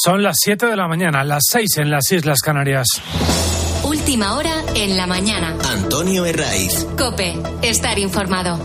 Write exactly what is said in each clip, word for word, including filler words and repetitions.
Son las siete de la mañana, las seis en las Islas Canarias. Última hora en la mañana. Antonio Herraiz. COPE. Estar informado.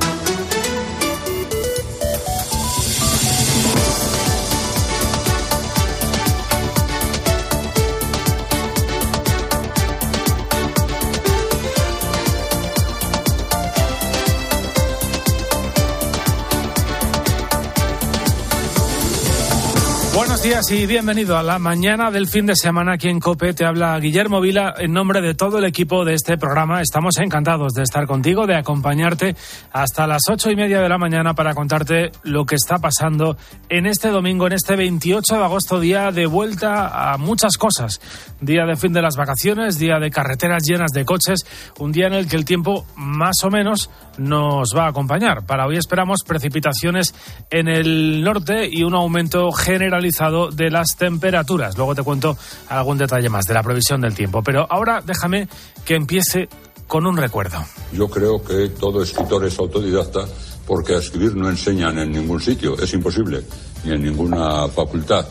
Buenos días y bienvenido a la mañana del fin de semana. Aquí en COPE te habla Guillermo Vila en nombre de todo el equipo de este programa. Estamos encantados de estar contigo, de acompañarte hasta las ocho y media de la mañana para contarte lo que está pasando en este domingo, en este veintiocho de agosto, día de vuelta a muchas cosas. Día de fin de las vacaciones, día de carreteras llenas de coches, un día en el que el tiempo más o menos nos va a acompañar. Para hoy esperamos precipitaciones en el norte y un aumento generalizado de las temperaturas. Luego te cuento algún detalle más de la previsión del tiempo. Pero ahora déjame que empiece con un recuerdo. Yo creo que todo escritor es autodidacta porque a escribir no enseñan en ningún sitio. Es imposible, ni en ninguna facultad.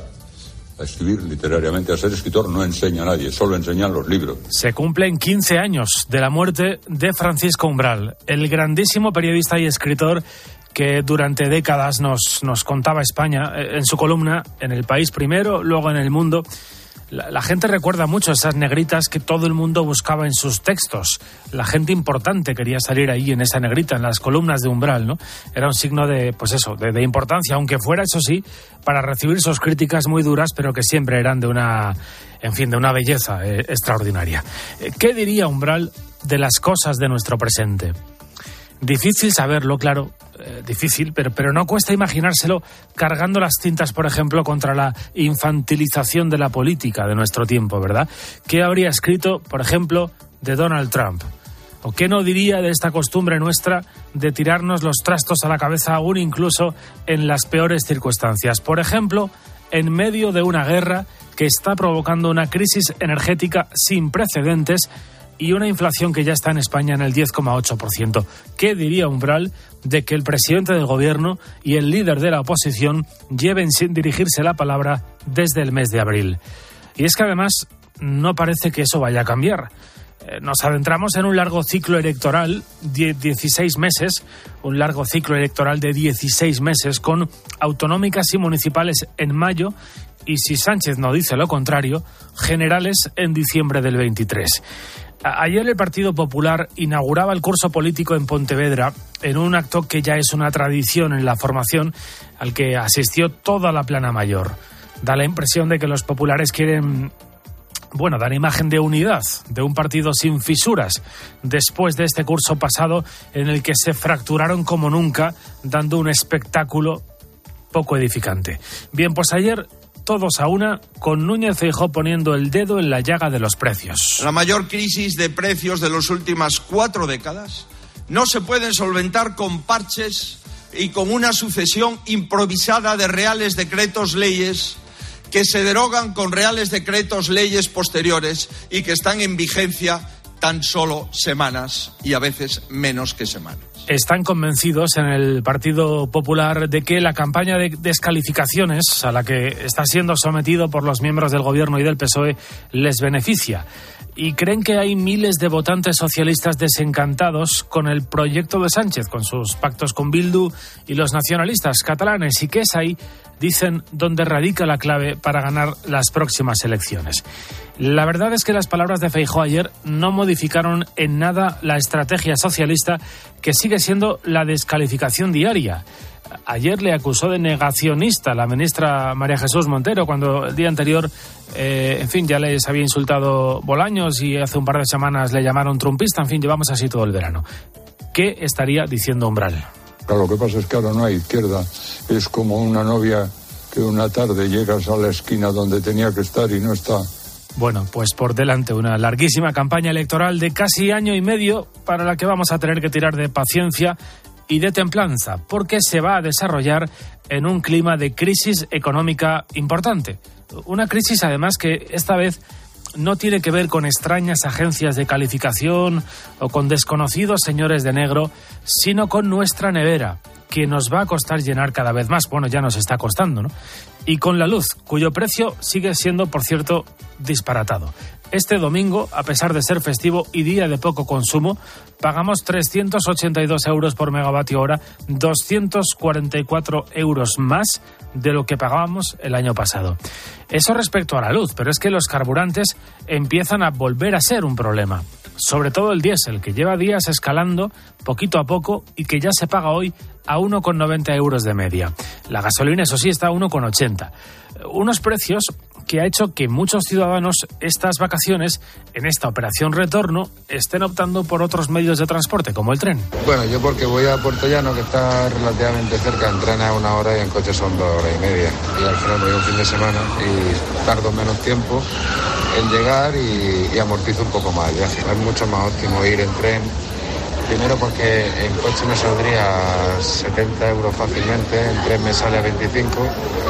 A escribir literariamente, a ser escritor no enseña a nadie, solo enseñan los libros. Se cumplen quince años de la muerte de Francisco Umbral, el grandísimo periodista y escritor que durante décadas nos, nos contaba España en su columna en El País primero, luego en El Mundo. La, la gente recuerda mucho esas negritas que todo el mundo buscaba en sus textos. La gente importante quería salir ahí en esa negrita, en las columnas de Umbral, ¿no? Era un signo de, pues eso, de, de importancia, aunque fuera, eso sí, para recibir sus críticas muy duras, pero que siempre eran de una, en fin, de una belleza eh, extraordinaria. ¿Qué diría Umbral de las cosas de nuestro presente? Difícil saberlo, claro, eh, difícil, pero, pero no cuesta imaginárselo cargando las tintas, por ejemplo, contra la infantilización de la política de nuestro tiempo, ¿verdad? ¿Qué habría escrito, por ejemplo, de Donald Trump? ¿O qué no diría de esta costumbre nuestra de tirarnos los trastos a la cabeza aún incluso en las peores circunstancias? Por ejemplo, en medio de una guerra que está provocando una crisis energética sin precedentes y una inflación que ya está en España en el diez coma ocho por ciento. ¿Qué diría Umbral de que el presidente del gobierno y el líder de la oposición lleven sin dirigirse la palabra desde el mes de abril? Y es que además no parece que eso vaya a cambiar. Eh, nos adentramos en un largo ciclo electoral de dieciséis meses, un largo ciclo electoral de dieciséis meses con autonómicas y municipales en mayo y, si Sánchez no dice lo contrario, generales en diciembre del veintitrés. Ayer el Partido Popular inauguraba el curso político en Pontevedra en un acto que ya es una tradición en la formación al que asistió toda la plana mayor. Da la impresión de que los populares quieren, bueno, dar imagen de unidad, de un partido sin fisuras, después de este curso pasado en el que se fracturaron como nunca, dando un espectáculo poco edificante. Bien, pues ayer todos a una, con Núñez Feijóo poniendo el dedo en la llaga de los precios. La mayor crisis de precios de las últimas cuatro décadas no se pueden solventar con parches y con una sucesión improvisada de reales decretos leyes que se derogan con reales decretos leyes posteriores y que están en vigencia tan solo semanas y a veces menos que semanas. Están convencidos en el Partido Popular de que la campaña de descalificaciones a la que está siendo sometido por los miembros del Gobierno y del P S O E les beneficia. Y creen que hay miles de votantes socialistas desencantados con el proyecto de Sánchez, con sus pactos con Bildu y los nacionalistas catalanes, y que es ahí, dicen, donde radica la clave para ganar las próximas elecciones. La verdad es que las palabras de Feijóo ayer no modificaron en nada la estrategia socialista, que sigue siendo la descalificación diaria. Ayer le acusó de negacionista la ministra María Jesús Montero, cuando el día anterior, eh, en fin, ya les había insultado Bolaños y hace un par de semanas le llamaron trumpista. En fin, llevamos así todo el verano. ¿Qué estaría diciendo Umbral? Claro, lo que pasa es que ahora no hay izquierda. Es como una novia que una tarde llegas a la esquina donde tenía que estar y no está. Bueno, pues por delante una larguísima campaña electoral de casi año y medio para la que vamos a tener que tirar de paciencia y de templanza, porque se va a desarrollar en un clima de crisis económica importante. Una crisis, además, que esta vez no tiene que ver con extrañas agencias de calificación o con desconocidos señores de negro, sino con nuestra nevera, que nos va a costar llenar cada vez más. Bueno, ya nos está costando, ¿no? Y con la luz, cuyo precio sigue siendo, por cierto, disparatado. Este domingo, a pesar de ser festivo y día de poco consumo, pagamos trescientos ochenta y dos euros por megavatio hora, doscientos cuarenta y cuatro euros más de lo que pagábamos el año pasado. Eso respecto a la luz, pero es que los carburantes empiezan a volver a ser un problema. Sobre todo el diésel, que lleva días escalando poquito a poco y que ya se paga hoy a uno con noventa euros de media. La gasolina, eso sí, está a uno con ochenta. Unos precios que ha hecho que muchos ciudadanos estas vacaciones, en esta operación retorno, estén optando por otros medios de transporte, como el tren. Bueno, yo porque voy a Puerto Llano, que está relativamente cerca, en tren es una hora y en coche son dos horas y media. Y al final voy un fin de semana y tardo menos tiempo en llegar y, y amortizo un poco más el viaje. Es mucho más óptimo ir en tren. Primero porque en coche me saldría setenta euros fácilmente, en tren me sale a veinticinco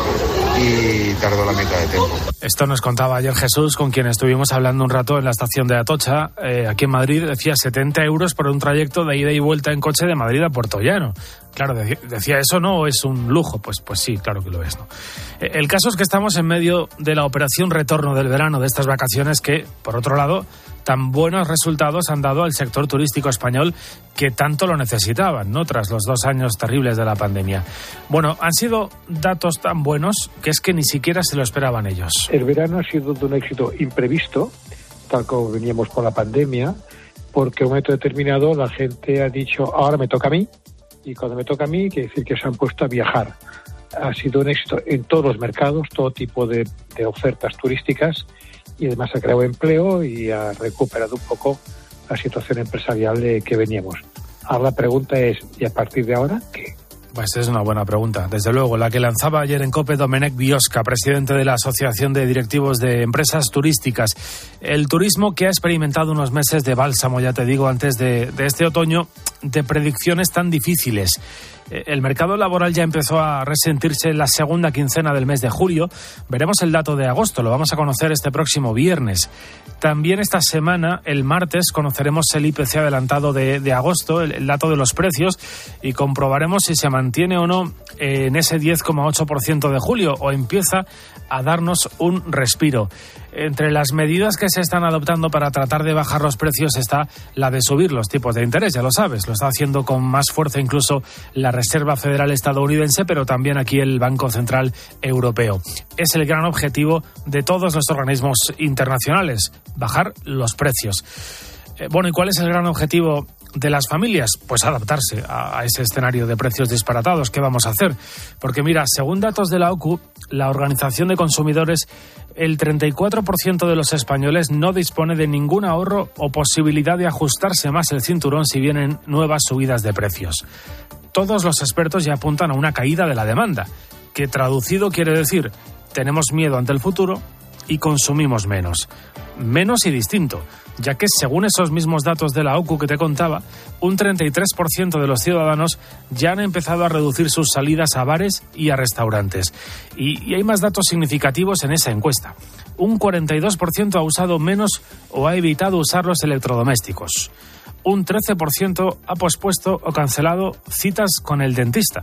y tardo la mitad de tiempo. Esto nos contaba ayer Jesús, con quien estuvimos hablando un rato en la estación de Atocha, eh, aquí en Madrid. Decía setenta euros por un trayecto de ida y vuelta en coche de Madrid a Puerto Llano. Claro, decía, decía eso no es un lujo. Pues, pues sí, claro que lo es, ¿no? Eh, el caso es que estamos en medio de la operación retorno del verano, de estas vacaciones que, por otro lado, tan buenos resultados han dado al sector turístico español, que tanto lo necesitaban, ¿no?, tras los dos años terribles de la pandemia. Bueno, han sido datos tan buenos que es que ni siquiera se lo esperaban ellos. El verano ha sido de un éxito imprevisto, tal como veníamos con la pandemia, porque en un momento determinado la gente ha dicho, ahora me toca a mí, y cuando me toca a mí quiere decir que se han puesto a viajar. Ha sido un éxito en todos los mercados, todo tipo de, de ofertas turísticas, y además ha creado empleo y ha recuperado un poco la situación empresarial de que veníamos. Ahora la pregunta es, ¿y a partir de ahora qué? Pues es una buena pregunta, desde luego, la que lanzaba ayer en COPE Domenech Biosca, presidente de la Asociación de Directivos de Empresas Turísticas. El turismo que ha experimentado unos meses de bálsamo, ya te digo, antes de, de este otoño, de predicciones tan difíciles. El mercado laboral ya empezó a resentirse en la segunda quincena del mes de julio. Veremos el dato de agosto, lo vamos a conocer este próximo viernes. También esta semana, el martes, conoceremos el I P C adelantado de, de agosto, el, el dato de los precios, y comprobaremos si se mantiene o no en ese diez coma ocho por ciento de julio o empieza a darnos un respiro. Entre las medidas que se están adoptando para tratar de bajar los precios está la de subir los tipos de interés, ya lo sabes, lo está haciendo con más fuerza incluso la Reserva Federal estadounidense, pero también aquí el Banco Central Europeo. Es el gran objetivo de todos los organismos internacionales, bajar los precios. Eh, bueno, ¿y cuál es el gran objetivo de las familias? Pues adaptarse a, a ese escenario de precios disparatados. ¿Qué vamos a hacer? Porque mira, según datos de la O C U, la Organización de Consumidores, el treinta y cuatro por ciento de los españoles no dispone de ningún ahorro o posibilidad de ajustarse más el cinturón si vienen nuevas subidas de precios. Todos los expertos ya apuntan a una caída de la demanda, que traducido quiere decir, tenemos miedo ante el futuro y consumimos menos. Menos y distinto, ya que según esos mismos datos de la O C U que te contaba, un treinta y tres por ciento de los ciudadanos ya han empezado a reducir sus salidas a bares y a restaurantes. Y, y hay más datos significativos en esa encuesta. Un cuarenta y dos por ciento ha usado menos o ha evitado usar los electrodomésticos. Un trece por ciento ha pospuesto o cancelado citas con el dentista.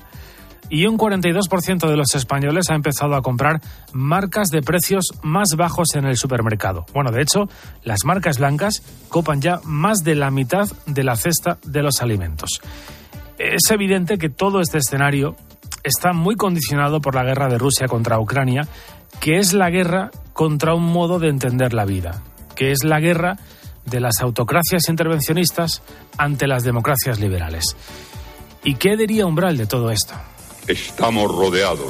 Y un cuarenta y dos por ciento de los españoles ha empezado a comprar marcas de precios más bajos en el supermercado. Bueno, de hecho, las marcas blancas copan ya más de la mitad de la cesta de los alimentos. Es evidente que todo este escenario está muy condicionado por la guerra de Rusia contra Ucrania, que es la guerra contra un modo de entender la vida, que es la guerra de las autocracias intervencionistas ante las democracias liberales. ¿Y qué diría Umbral de todo esto? Estamos rodeados.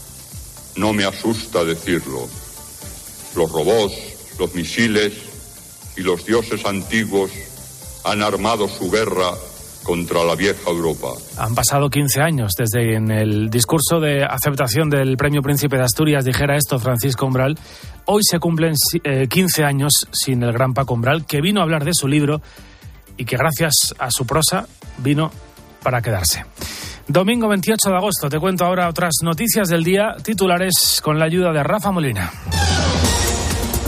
No me asusta decirlo. Los robots, los misiles y los dioses antiguos han armado su guerra contra la vieja Europa. Han pasado quince años desde en el discurso de aceptación del Premio Príncipe de Asturias dijera esto Francisco Umbral. Hoy se cumplen eh, quince años sin el gran Paco Umbral, que vino a hablar de su libro y que gracias a su prosa vino para quedarse. Domingo veintiocho de agosto, te cuento ahora otras noticias del día, titulares con la ayuda de Rafa Molina.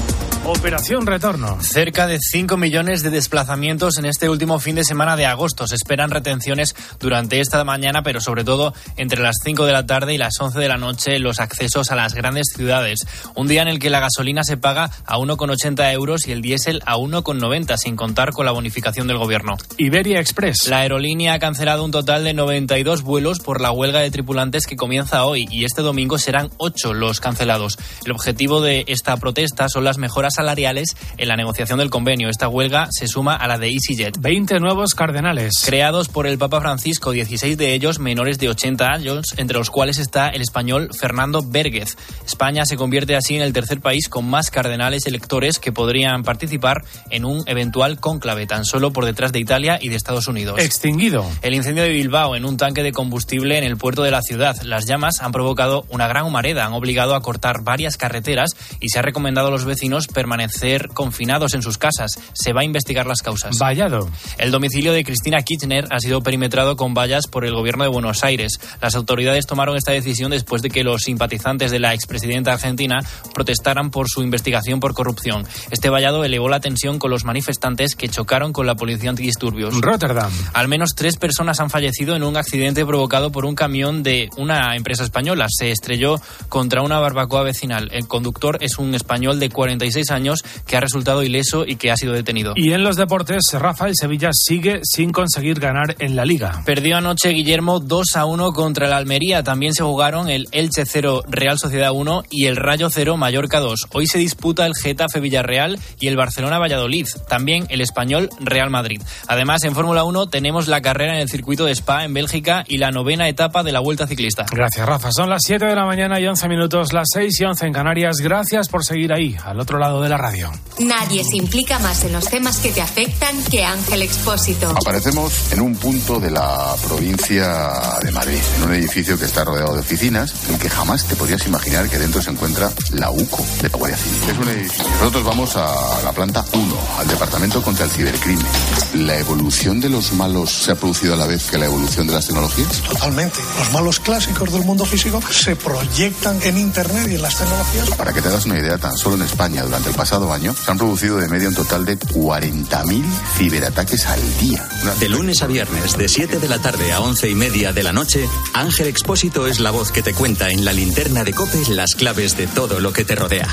Operación Retorno. Cerca de cinco millones de desplazamientos en este último fin de semana de agosto. Se esperan retenciones durante esta mañana, pero sobre todo entre las cinco de la tarde y las once de la noche en los accesos a las grandes ciudades. Un día en el que la gasolina se paga a uno con ochenta euros y el diésel a uno con noventa, sin contar con la bonificación del gobierno. Iberia Express. La aerolínea ha cancelado un total de noventa y dos vuelos por la huelga de tripulantes que comienza hoy, y este domingo serán ocho los cancelados. El objetivo de esta protesta son las mejoras salariales en la negociación del convenio. Esta huelga se suma a la de EasyJet. veinte nuevos cardenales. Creados por el Papa Francisco, dieciséis de ellos menores de ochenta años, entre los cuales está el español Fernando Vérguez. España se convierte así en el tercer país con más cardenales electores que podrían participar en un eventual cónclave, tan solo por detrás de Italia y de Estados Unidos. Extinguido. El incendio de Bilbao en un tanque de combustible en el puerto de la ciudad. Las llamas han provocado una gran humareda, han obligado a cortar varias carreteras y se ha recomendado a los vecinos permanecer confinados en sus casas. Se va a investigar las causas. Vallado. El domicilio de Cristina Kirchner ha sido perimetrado con vallas por el gobierno de Buenos Aires. Las autoridades tomaron esta decisión después de que los simpatizantes de la expresidenta argentina protestaran por su investigación por corrupción. Este vallado elevó la tensión con los manifestantes que chocaron con la policía antidisturbios. Rotterdam. Al menos tres personas han fallecido en un accidente provocado por un camión de una empresa española. Se estrelló contra una barbacoa vecinal. El conductor es un español de cuarenta y seis años que ha resultado ileso y que ha sido detenido. Y en los deportes, Rafael Sevilla sigue sin conseguir ganar en la Liga. Perdió anoche Guillermo dos a uno contra el Almería. También se jugaron el Elche cero, Real Sociedad uno y el Rayo cero, Mallorca dos. Hoy se disputa el Getafe Villarreal y el Barcelona Valladolid. También el Español Real Madrid. Además, en Fórmula uno tenemos la carrera en el circuito de Spa en Bélgica y la novena etapa de la Vuelta Ciclista. Gracias, Rafa. Son las siete de la mañana y once minutos, las seis y once en Canarias. Gracias por seguir ahí, al otro lado de la radio. Nadie se implica más en los temas que te afectan que Ángel Expósito. Aparecemos en un punto de la provincia de Madrid, en un edificio que está rodeado de oficinas y que jamás te podrías imaginar que dentro se encuentra la UCO de la Guardia Civil. Es un edificio. Nosotros vamos a la planta uno, al Departamento contra el Cibercrimen. ¿La evolución de los malos se ha producido a la vez que la evolución de las tecnologías? Totalmente. Los malos clásicos del mundo físico se proyectan en Internet y en las tecnologías. Para que te hagas una idea, tan solo en España durante el pasado año se han producido de media un total de cuarenta mil ciberataques al día. Una... De lunes a viernes, de siete de la tarde a once y media de la noche, Ángel Expósito es la voz que te cuenta en la linterna de COPE las claves de todo lo que te rodea.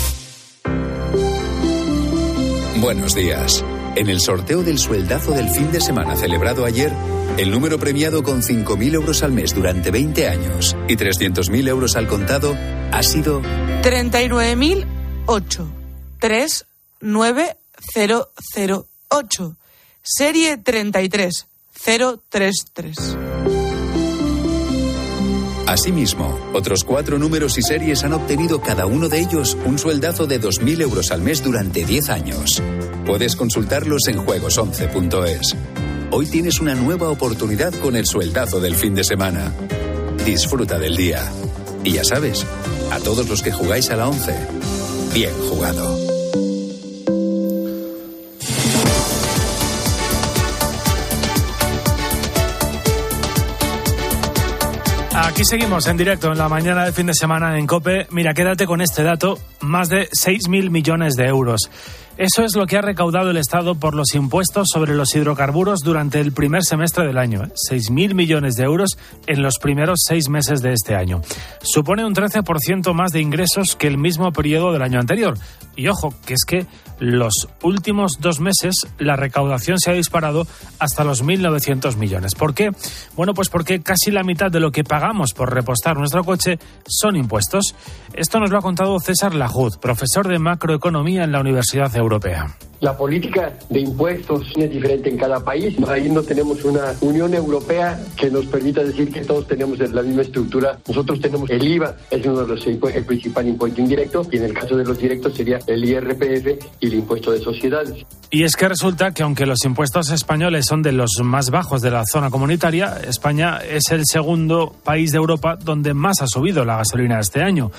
Buenos días. En el sorteo del sueldazo del fin de semana celebrado ayer, el número premiado con cinco mil euros al mes durante veinte años y trescientos mil euros al contado ha sido treinta y nueve mil ocho. tres nueve cero cero ocho, serie treinta y tres cero tres tres. Asimismo, otros cuatro números y series han obtenido cada uno de ellos un sueldazo de dos mil euros al mes durante diez años. Puedes consultarlos en juegos once punto es. Hoy tienes una nueva oportunidad con el sueldazo del fin de semana. Disfruta del día. Y ya sabes, a todos los que jugáis a la once, bien jugado. Aquí seguimos en directo en la mañana del fin de semana en COPE. Mira, quédate con este dato, más de seis mil millones de euros. Eso es lo que ha recaudado el Estado por los impuestos sobre los hidrocarburos durante el primer semestre del año. seis mil millones de euros en los primeros seis meses de este año. Supone un trece por ciento más de ingresos que el mismo periodo del año anterior. Y ojo, que es que los últimos dos meses la recaudación se ha disparado hasta los mil novecientos millones. ¿Por qué? Bueno, pues porque casi la mitad de lo que pagamos por repostar nuestro coche son impuestos. Esto nos lo ha contado César Lajud, profesor de macroeconomía en la Universidad Europea. La política de impuestos es diferente en cada país. Ahí no tenemos una Unión Europea que nos permita decir que todos tenemos la misma estructura. Nosotros tenemos el I V A, es uno de los el principal impuesto indirecto, y en el caso de los directos sería el I R P F y el impuesto de sociedades. Y es que resulta que aunque los impuestos españoles son de los más bajos de la zona comunitaria, España es el segundo país de Europa donde más ha subido la gasolina este año.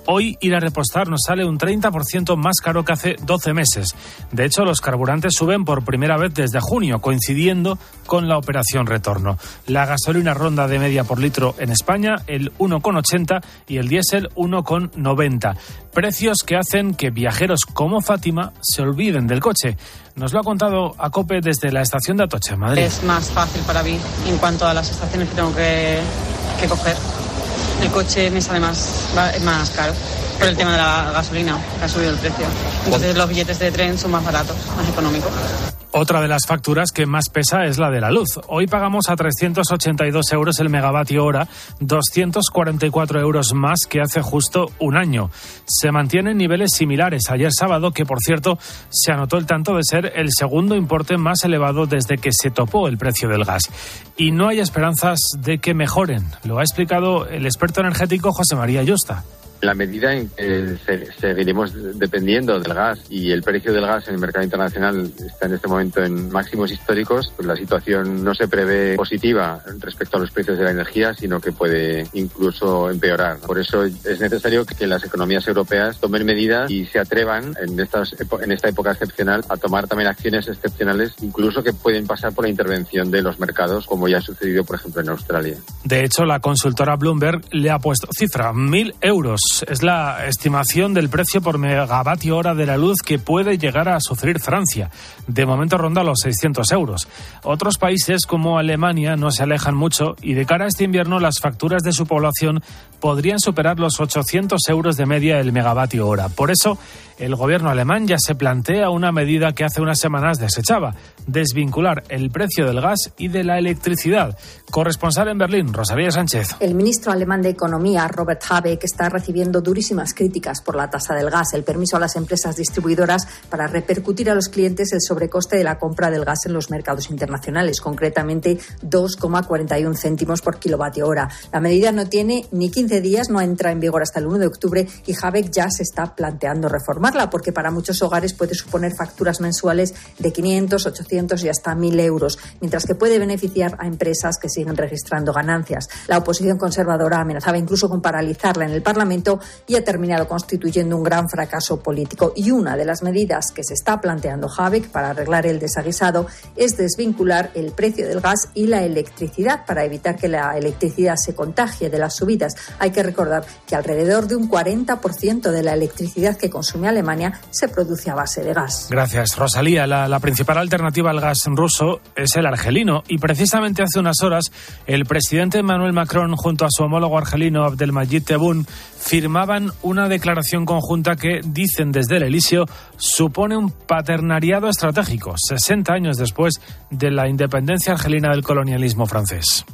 Hoy ir a repostar nos sale un treinta por ciento más caro que hace doce meses. De hecho, los carburantes suben por primera vez desde junio, coincidiendo con la operación retorno. La gasolina ronda de media por litro en España el uno coma ochenta y el diésel uno coma noventa. Precios que hacen que viajeros como Fátima se olviden del coche. Nos lo ha contado a COPE desde la estación de Atocha, en Madrid. Es más fácil para mí en cuanto a las estaciones que tengo que, que coger. El coche me sale más, más caro por el tema de la gasolina, que ha subido el precio. Entonces los billetes de tren son más baratos, más económicos. Otra de las facturas que más pesa es la de la luz. Hoy pagamos a trescientos ochenta y dos euros el megavatio hora, doscientos cuarenta y cuatro euros más que hace justo un año. Se mantienen niveles similares ayer sábado, que por cierto se anotó el tanto de ser el segundo importe más elevado desde que se topó el precio del gas. Y no hay esperanzas de que mejoren. Lo ha explicado el experto energético José María Yusta. En la medida en que seguiremos dependiendo del gas y el precio del gas en el mercado internacional está en este momento en máximos históricos, pues la situación no se prevé positiva respecto a los precios de la energía, sino que puede incluso empeorar. Por eso es necesario que las economías europeas tomen medidas y se atrevan en, estas, en esta época excepcional a tomar también acciones excepcionales, incluso que pueden pasar por la intervención de los mercados, como ya ha sucedido, por ejemplo, en Australia. De hecho, la consultora Bloomberg le ha puesto cifra, mil euros. Es la estimación del precio por megavatio hora de la luz que puede llegar a sufrir Francia. De momento ronda los seiscientos euros. Otros países como Alemania no se alejan mucho y de cara a este invierno las facturas de su población podrían superar los ochocientos euros de media el megavatio hora. Por eso, el gobierno alemán ya se plantea una medida que hace unas semanas desechaba: desvincular el precio del gas y de la electricidad. Corresponsal en Berlín, Rosalía Sánchez. El ministro alemán de Economía, Robert Habeck, está recibiendo durísimas críticas por la tasa del gas, el permiso a las empresas distribuidoras para repercutir a los clientes el sobrecoste de la compra del gas en los mercados internacionales, concretamente dos coma cuarenta y uno céntimos por kilovatio hora. La medida no tiene ni quince días, no entra en vigor hasta el uno de octubre y Habeck ya se está planteando reformarla porque para muchos hogares puede suponer facturas mensuales de quinientos, ochocientos y hasta mil euros, mientras que puede beneficiar a empresas que siguen registrando ganancias. La oposición conservadora amenazaba incluso con paralizarla en el Parlamento y ha terminado constituyendo un gran fracaso político. Y una de las medidas que se está planteando Habeck para arreglar el desaguisado es desvincular el precio del gas y la electricidad para evitar que la electricidad se contagie de las subidas. Hay que recordar que alrededor de un cuarenta por ciento de la electricidad que consume Alemania se produce a base de gas. Gracias, Rosalía. La, la principal alternativa al gas ruso es el argelino y precisamente hace unas horas el presidente Emmanuel Macron junto a su homólogo argelino Abdelmadjid Tebboune firmaban una declaración conjunta que, dicen desde el Elíseo, supone un paternariado estratégico, sesenta años después de la independencia argelina del colonialismo francés.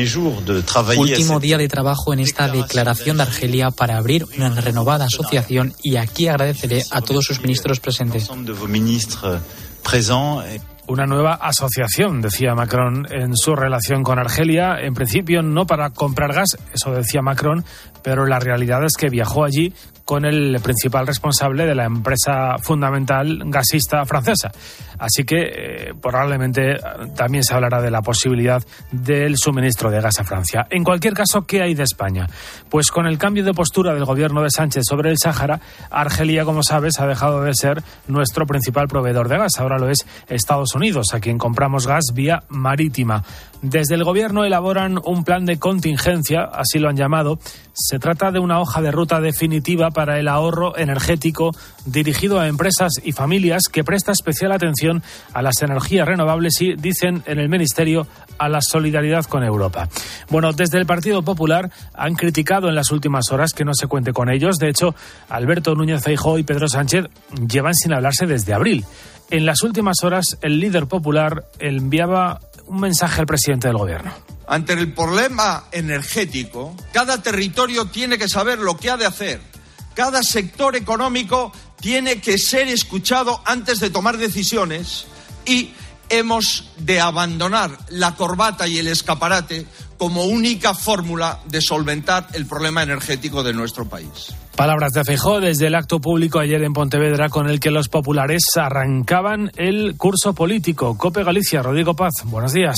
Último día de trabajo en esta declaración de Argelia para abrir una renovada asociación y aquí agradeceré a todos sus ministros presentes. Una nueva asociación, decía Macron, en su relación con Argelia, en principio no para comprar gas, eso decía Macron, pero la realidad es que viajó allí con el principal responsable de la empresa fundamental gasista francesa. Así que eh, probablemente también se hablará de la posibilidad del suministro de gas a Francia. En cualquier caso, ¿qué hay de España? Pues con el cambio de postura del gobierno de Sánchez sobre el Sáhara, Argelia, como sabes, ha dejado de ser nuestro principal proveedor de gas. Ahora lo es Estados Unidos, a quien compramos gas vía marítima. Desde el gobierno elaboran un plan de contingencia, así lo han llamado. Se trata de una hoja de ruta definitiva para el ahorro energético dirigido a empresas y familias que presta especial atención a las energías renovables y, dicen en el Ministerio, a la solidaridad con Europa. Bueno, desde el Partido Popular han criticado en las últimas horas que no se cuente con ellos. De hecho, Alberto Núñez Feijóo y Pedro Sánchez llevan sin hablarse desde abril. En las últimas horas, el líder popular enviaba un mensaje al presidente del gobierno. Ante el problema energético, cada territorio tiene que saber lo que ha de hacer. Cada sector económico tiene que ser escuchado antes de tomar decisiones y hemos de abandonar la corbata y el escaparate como única fórmula de solventar el problema energético de nuestro país. Palabras de Feijóo desde el acto público ayer en Pontevedra con el que los populares arrancaban el curso político. COPE Galicia, Rodrigo Paz, buenos días.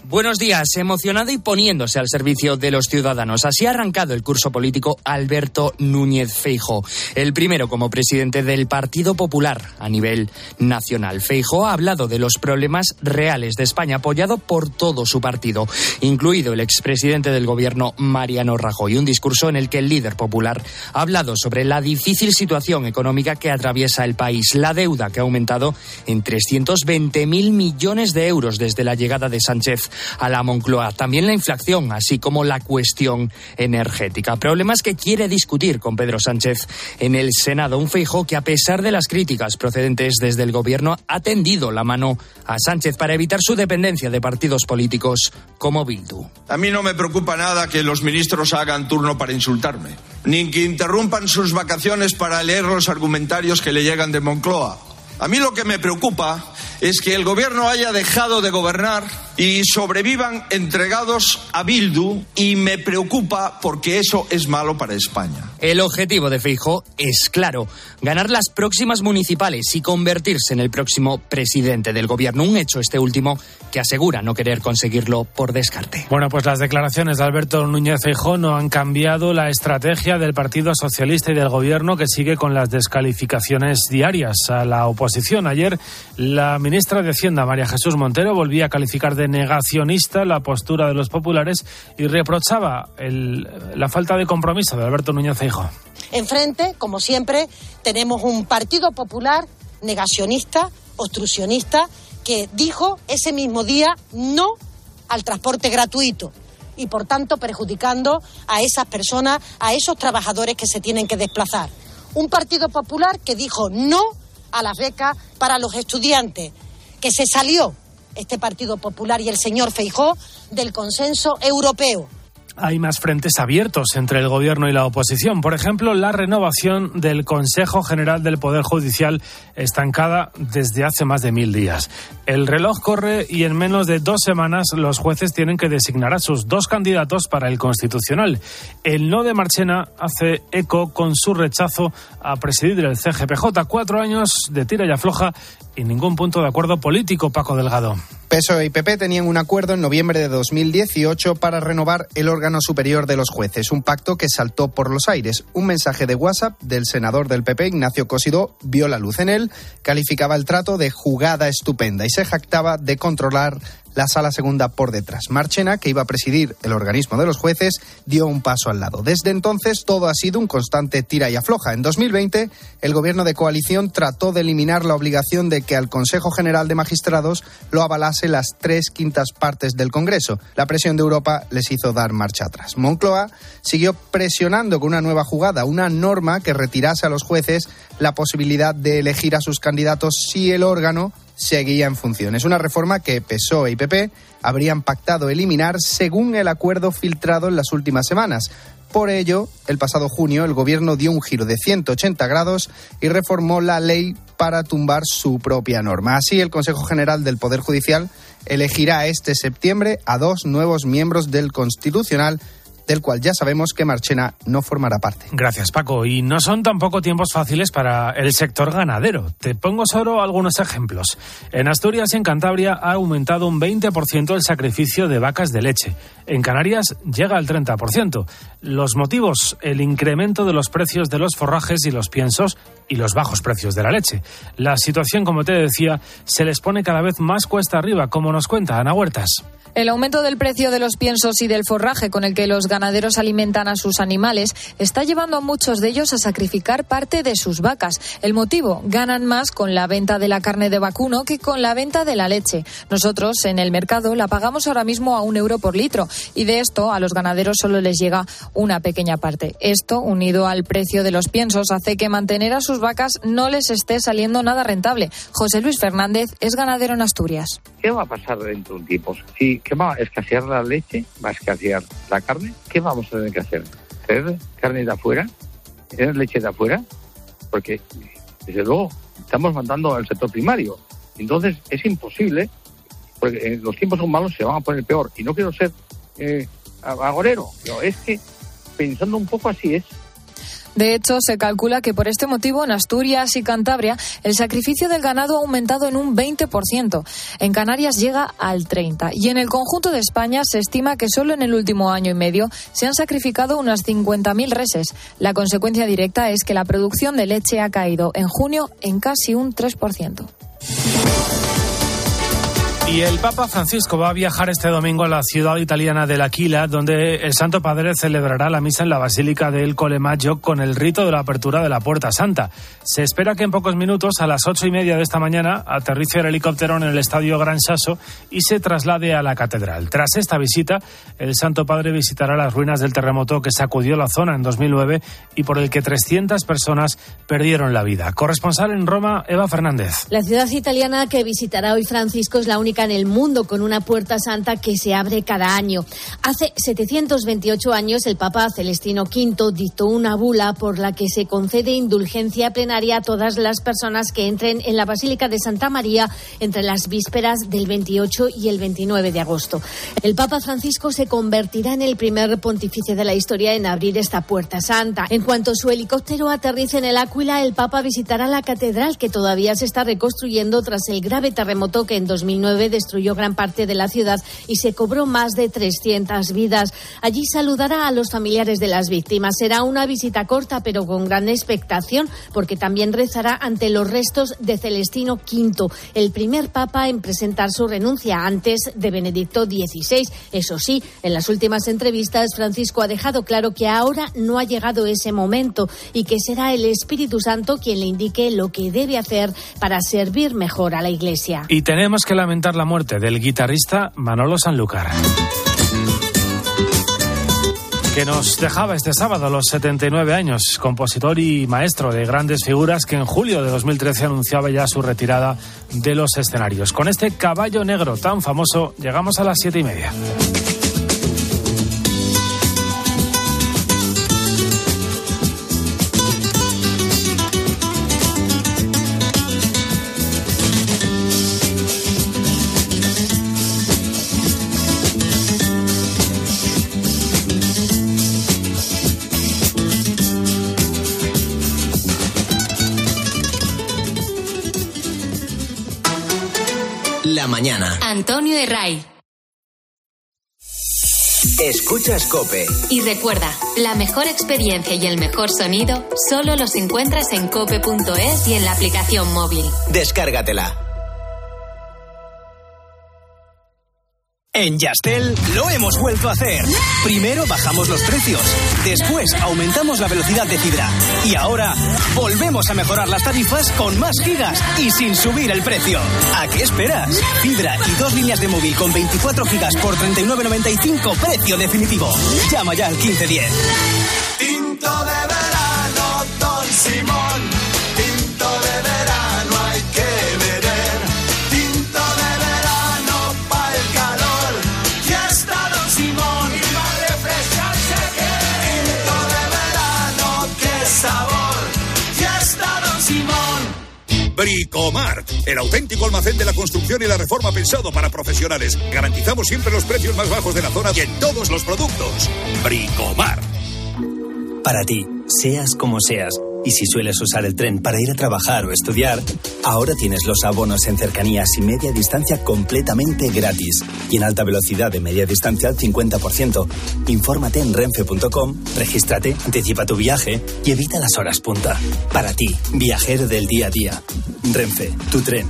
Buenos días. Emocionado y poniéndose al servicio de los ciudadanos. Así ha arrancado el curso político Alberto Núñez Feijóo, el primero como presidente del Partido Popular a nivel nacional. Feijóo ha hablado de los problemas reales de España, apoyado por todo su partido, incluido el expresidente del gobierno Mariano Rajoy. Un discurso en el que el líder popular ha hablado sobre la difícil situación económica que atraviesa el país, la deuda que ha aumentado en trescientos veinte mil millones de euros desde la llegada de Sánchez a la Moncloa. También la inflación, así como la cuestión energética. Problemas que quiere discutir con Pedro Sánchez en el Senado. Un Feijóo que, a pesar de las críticas procedentes desde el gobierno, ha tendido la mano a Sánchez para evitar su dependencia de partidos políticos como Bildu. A mí no me preocupa nada que los ministros hagan turno para insultarme, ni que interrumpan sus vacaciones para leer los argumentarios que le llegan de Moncloa. A mí lo que me preocupa es que el gobierno haya dejado de gobernar y sobrevivan entregados a Bildu, y me preocupa porque eso es malo para España. El objetivo de Feijóo es claro: ganar las próximas municipales y convertirse en el próximo presidente del gobierno. Un hecho este último que asegura no querer conseguirlo por descarte. Bueno, pues las declaraciones de Alberto Núñez Feijóo no han cambiado la estrategia del Partido Socialista y del gobierno, que sigue con las descalificaciones diarias a la oposición. Ayer la ministra de Hacienda, María Jesús Montero, volvía a calificar de negacionista la postura de los populares y reprochaba el, la falta de compromiso de Alberto Núñez Feijóo. Enfrente, como siempre, tenemos un Partido Popular negacionista, obstruccionista, que dijo ese mismo día no al transporte gratuito y, por tanto, perjudicando a esas personas, a esos trabajadores que se tienen que desplazar. Un Partido Popular que dijo no a las becas para los estudiantes, que se salió este Partido Popular y el señor Feijóo del consenso europeo. Hay más frentes abiertos entre el gobierno y la oposición. Por ejemplo, la renovación del Consejo General del Poder Judicial, estancada desde hace más de mil días. El reloj corre y en menos de dos semanas los jueces tienen que designar a sus dos candidatos para el Constitucional. El no de Marchena hace eco con su rechazo a presidir el C G P J. Cuatro años de tira y afloja y ningún punto de acuerdo político, Paco Delgado. P S O E y P P tenían un acuerdo en noviembre de dos mil dieciocho para renovar el órgano superior de los jueces, un pacto que saltó por los aires. Un mensaje de WhatsApp del senador del P P, Ignacio Cosidó, vio la luz. En él calificaba el trato de jugada estupenda y se jactaba de controlar la Sala Segunda por detrás. Marchena, que iba a presidir el organismo de los jueces, dio un paso al lado. Desde entonces todo ha sido un constante tira y afloja. En dos mil veinte, el gobierno de coalición trató de eliminar la obligación de que al Consejo General de Magistrados lo avalase las tres quintas partes del Congreso. La presión de Europa les hizo dar marcha atrás. Moncloa siguió presionando con una nueva jugada, una norma que retirase a los jueces la posibilidad de elegir a sus candidatos si el órgano seguía en funciones. Una reforma que P S O E y P P habrían pactado eliminar según el acuerdo filtrado en las últimas semanas. Por ello, el pasado junio, el gobierno dio un giro de ciento ochenta grados y reformó la ley para tumbar su propia norma. Así, el Consejo General del Poder Judicial elegirá este septiembre a dos nuevos miembros del Constitucional, del cual ya sabemos que Marchena no formará parte. Gracias, Paco. Y no son tampoco tiempos fáciles para el sector ganadero. Te pongo solo algunos ejemplos. En Asturias y en Cantabria ha aumentado un veinte por ciento el sacrificio de vacas de leche. En Canarias llega al treinta por ciento. Los motivos: el incremento de los precios de los forrajes y los piensos y los bajos precios de la leche. La situación, como te decía, se les pone cada vez más cuesta arriba, como nos cuenta Ana Huertas. El aumento del precio de los piensos y del forraje con el que los ganaderos alimentan a sus animales está llevando a muchos de ellos a sacrificar parte de sus vacas. El motivo: ganan más con la venta de la carne de vacuno que con la venta de la leche. Nosotros en el mercado la pagamos ahora mismo a un euro por litro y de esto a los ganaderos solo les llega una pequeña parte. Esto, unido al precio de los piensos, hace que mantener a sus vacas no les esté saliendo nada rentable. José Luis Fernández es ganadero en Asturias. ¿Qué va a pasar dentro de un tiempo? Si ¿Qué va a escasear la leche? ¿Va a escasear la carne? ¿Qué vamos a tener que hacer? ¿Traer carne de afuera? ¿Traer leche de afuera? Porque, desde luego, estamos mandando al sector primario. Entonces, es imposible, porque los tiempos son malos, se van a poner peor. Y no quiero ser eh, agorero, pero es que, pensando un poco, así es. De hecho, se calcula que por este motivo en Asturias y Cantabria el sacrificio del ganado ha aumentado en un veinte por ciento. En Canarias llega al treinta por ciento. Y en el conjunto de España se estima que solo en el último año y medio se han sacrificado unas cincuenta mil reses. La consecuencia directa es que la producción de leche ha caído en junio en casi un tres por ciento. Y el Papa Francisco va a viajar este domingo a la ciudad italiana de L'Aquila, donde el Santo Padre celebrará la misa en la Basílica del Colle Magio con el rito de la apertura de la Puerta Santa. Se espera que en pocos minutos, a las ocho y media de esta mañana, aterrice el helicóptero en el Estadio Gran Sasso y se traslade a la catedral. Tras esta visita, el Santo Padre visitará las ruinas del terremoto que sacudió la zona en dos mil nueve y por el que trescientas personas perdieron la vida. Corresponsal en Roma, Eva Fernández. La ciudad italiana que visitará hoy Francisco es la única en el mundo con una puerta santa que se abre cada año. Hace setecientos veintiocho años el Papa Celestino quinto dictó una bula por la que se concede indulgencia plenaria a todas las personas que entren en la Basílica de Santa María entre las vísperas del veintiocho y el veintinueve de agosto. El Papa Francisco se convertirá en el primer pontífice de la historia en abrir esta puerta santa. En cuanto su helicóptero aterrice en el Áquila, el Papa visitará la catedral que todavía se está reconstruyendo tras el grave terremoto que en dos mil nueve destruyó gran parte de la ciudad y se cobró más de trescientas vidas. Allí saludará a los familiares de las víctimas. Será una visita corta pero con gran expectación porque también rezará ante los restos de Celestino quinto, el primer papa en presentar su renuncia antes de Benedicto dieciséis. Eso sí, en las últimas entrevistas Francisco ha dejado claro que ahora no ha llegado ese momento y que será el Espíritu Santo quien le indique lo que debe hacer para servir mejor a la Iglesia. Y tenemos que lamentar la muerte del guitarrista Manolo Sanlúcar, que nos dejaba este sábado a los setenta y nueve años, compositor y maestro de grandes figuras que en julio de dos mil trece anunciaba ya su retirada de los escenarios. Con este caballo negro tan famoso llegamos a las siete y media. La mañana. Antonio Herray. Escuchas COPE. Y recuerda, la mejor experiencia y el mejor sonido solo los encuentras en cope punto es y en la aplicación móvil. Descárgatela. En Yastel lo hemos vuelto a hacer. Primero bajamos los precios, después aumentamos la velocidad de fibra y ahora volvemos a mejorar las tarifas con más gigas y sin subir el precio. ¿A qué esperas? Fibra y dos líneas de móvil con veinticuatro gigas por treinta y nueve noventa y cinco, precio definitivo. Llama ya al quince diez. Tinto de verano, Don Simón. Tinto de verano hay que beber. Tinto de verano pa' el calor. Ya está Don Simón. Y para refrescarse que. Tinto de verano, qué sabor. Ya está Don Simón. Bricomart, el auténtico almacén de la construcción y la reforma pensado para profesionales. Garantizamos siempre los precios más bajos de la zona y en todos los productos. Bricomart. Para ti, seas como seas, y si sueles usar el tren para ir a trabajar o estudiar, ahora tienes los abonos en cercanías y media distancia completamente gratis. Y en alta velocidad de media distancia al cincuenta por ciento. Infórmate en renfe punto com, regístrate, anticipa tu viaje y evita las horas punta. Para ti, viajero del día a día. Renfe, tu tren.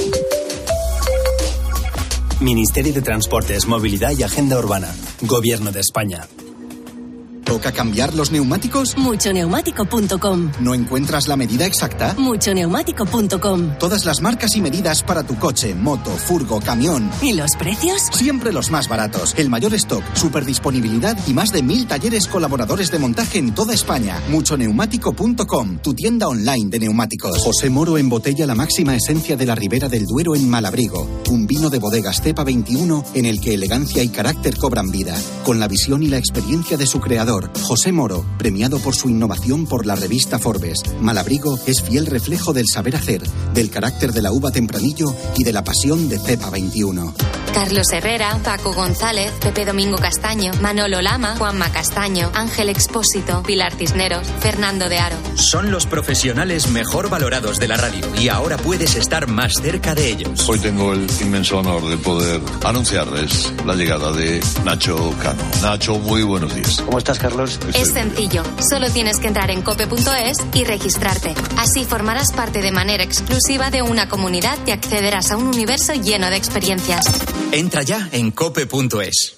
Ministerio de Transportes, Movilidad y Agenda Urbana. Gobierno de España. ¿Toca cambiar los neumáticos? mucho neumático punto com. ¿No encuentras la medida exacta? mucho neumático punto com. Todas las marcas y medidas para tu coche, moto, furgo, camión. ¿Y los precios? Siempre los más baratos. El mayor stock, superdisponibilidad y más de mil talleres colaboradores de montaje en toda España. mucho neumático punto com, tu tienda online de neumáticos. José Moro embotella la máxima esencia de la Ribera del Duero en Malabrigo. Un vino de bodegas Cepa veintiuno en el que elegancia y carácter cobran vida. Con la visión y la experiencia de su creador, José Moro, premiado por su innovación por la revista Forbes. Malabrigo es fiel reflejo del saber hacer, del carácter de la uva Tempranillo y de la pasión de Cepa veintiuno. Carlos Herrera, Paco González, Pepe Domingo Castaño, Manolo Lama, Juanma Castaño, Ángel Expósito, Pilar Cisneros, Fernando de Aro. Son los profesionales mejor valorados de la radio y ahora puedes estar más cerca de ellos. Hoy tengo el inmenso honor de poder anunciarles la llegada de Nacho Cano. Nacho, muy buenos días. ¿Cómo estás, Carlos? Es sencillo, solo tienes que entrar en cope punto es y registrarte. Así formarás parte de manera exclusiva de una comunidad y accederás a un universo lleno de experiencias. Entra ya en cope punto es.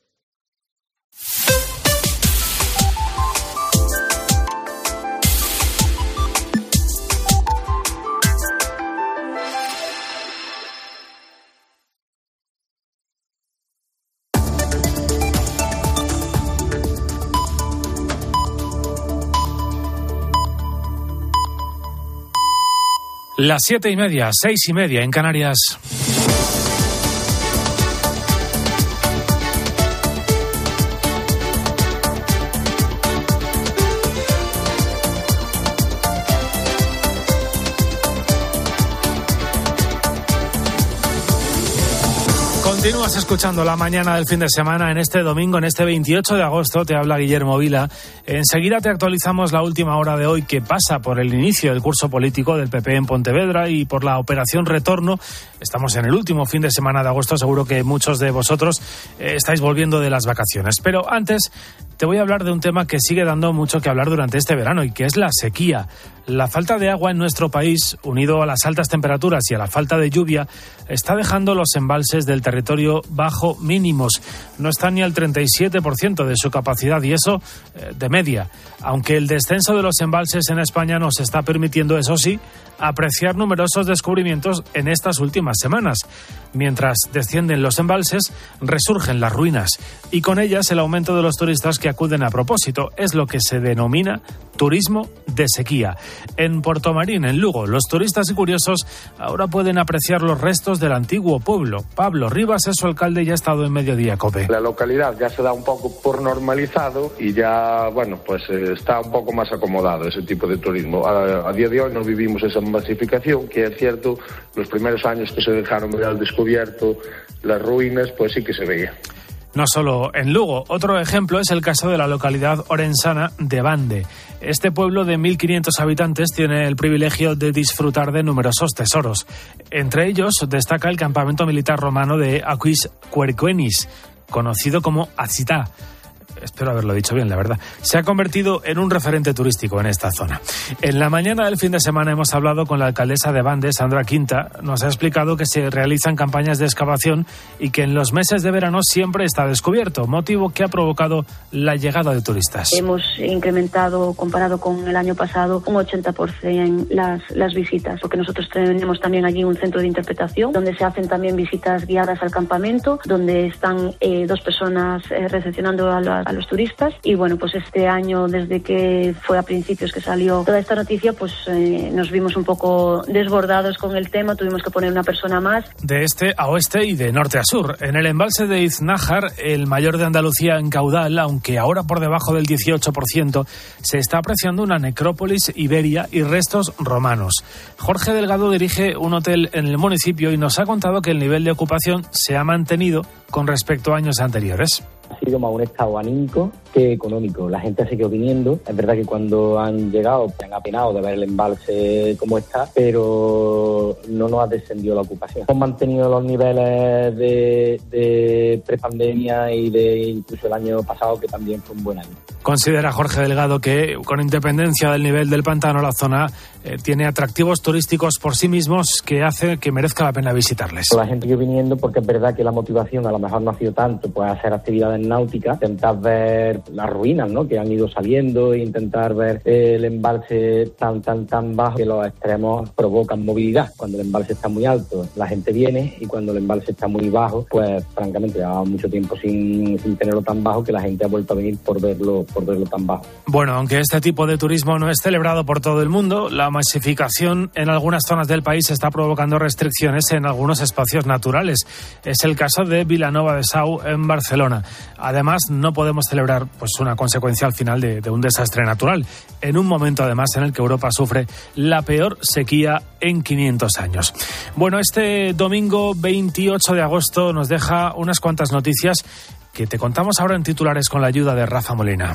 Las siete y media, seis y media en Canarias. Continúas escuchando La Mañana del fin de semana en este domingo, en este veintiocho de agosto. Te habla Guillermo Vila. Enseguida te actualizamos la última hora de hoy, que pasa por el inicio del curso político del P P en Pontevedra y por la operación Retorno. Estamos en el último fin de semana de agosto. Seguro que muchos de vosotros eh, estáis volviendo de las vacaciones. Pero antes te voy a hablar de un tema que sigue dando mucho que hablar durante este verano, y que es la sequía. La falta de agua en nuestro país, unido a las altas temperaturas y a la falta de lluvia, está dejando los embalses del territorio bajo mínimos. No están ni al treinta y siete por ciento de su capacidad, y eso eh, de media. Aunque el descenso de los embalses en España nos está permitiendo, eso sí, apreciar numerosos descubrimientos en estas últimas semanas. Mientras descienden los embalses, resurgen las ruinas, y con ellas el aumento de los turistas que acuden a propósito. Es lo que se denomina turismo de sequía. En Portomarín, en Lugo, los turistas y curiosos ahora pueden apreciar los restos del antiguo pueblo. Pablo Rivas es su alcalde y ha estado en Mediodía Cope. La localidad ya se da un poco por normalizado y ya, bueno, pues eh, está un poco más acomodado ese tipo de turismo. A, a día de hoy no vivimos esa masificación, que es cierto, los primeros años que se dejaron ver al descubierto las ruinas, pues sí que se veía. No solo en Lugo, otro ejemplo es el caso de la localidad orensana de Bande. Este pueblo de mil quinientos habitantes tiene el privilegio de disfrutar de numerosos tesoros. Entre ellos destaca el campamento militar romano de Aquis Querquenis, conocido como Acitá. Espero haberlo dicho bien, la verdad. Se ha convertido en un referente turístico en esta zona. En la mañana del fin de semana hemos hablado con la alcaldesa de Bande, Sandra Quinta. Nos ha explicado que se realizan campañas de excavación y que en los meses de verano siempre está descubierto, motivo que ha provocado la llegada de turistas. Hemos incrementado, comparado con el año pasado, un ochenta por ciento las, las visitas, porque nosotros tenemos también allí un centro de interpretación, donde se hacen también visitas guiadas al campamento, donde están eh, dos personas eh, recepcionando a las a los turistas. Y bueno, pues este año, desde que fue a principios que salió toda esta noticia, pues eh, nos vimos un poco desbordados con el tema, tuvimos que poner una persona más. De este a oeste y de norte a sur. En el embalse de Iznájar, el mayor de Andalucía en caudal, aunque ahora por debajo del dieciocho por ciento, se está apreciando una necrópolis iberia y restos romanos. Jorge Delgado dirige un hotel en el municipio y nos ha contado que el nivel de ocupación se ha mantenido con respecto a años anteriores. Ha sido más un estado anímico que económico. La gente ha seguido viniendo. Es verdad que cuando han llegado se han apenado de ver el embalse como está, pero no nos ha descendido la ocupación. Hemos mantenido los niveles de, de prepandemia y de incluso el año pasado, que también fue un buen año. Considera Jorge Delgado que, con independencia del nivel del pantano, la zona eh, tiene atractivos turísticos por sí mismos que hace que merezca la pena visitarles. La gente sigue viniendo porque es verdad que la motivación a lo mejor no ha sido tanto pues hacer actividades náuticas, intentar ver las ruinas, ¿no?, que han ido saliendo, e intentar ver el embalse tan tan tan bajo que los extremos provocan movilidad. Cuando el embalse está muy alto, la gente viene, y cuando el embalse está muy bajo, pues francamente llevaba mucho tiempo sin, sin tenerlo tan bajo, que la gente ha vuelto a venir por verlo por verlo tan bajo. Bueno, aunque este tipo de turismo no es celebrado por todo el mundo, la masificación en algunas zonas del país está provocando restricciones en algunos espacios naturales. Es el caso de Vilanova de Sau en Barcelona. Además, no podemos celebrar pues una consecuencia al final de, de un desastre natural, en un momento además en el que Europa sufre la peor sequía en quinientos años. Bueno, este domingo veintiocho de agosto nos deja unas cuantas noticias que te contamos ahora en titulares con la ayuda de Rafa Molina.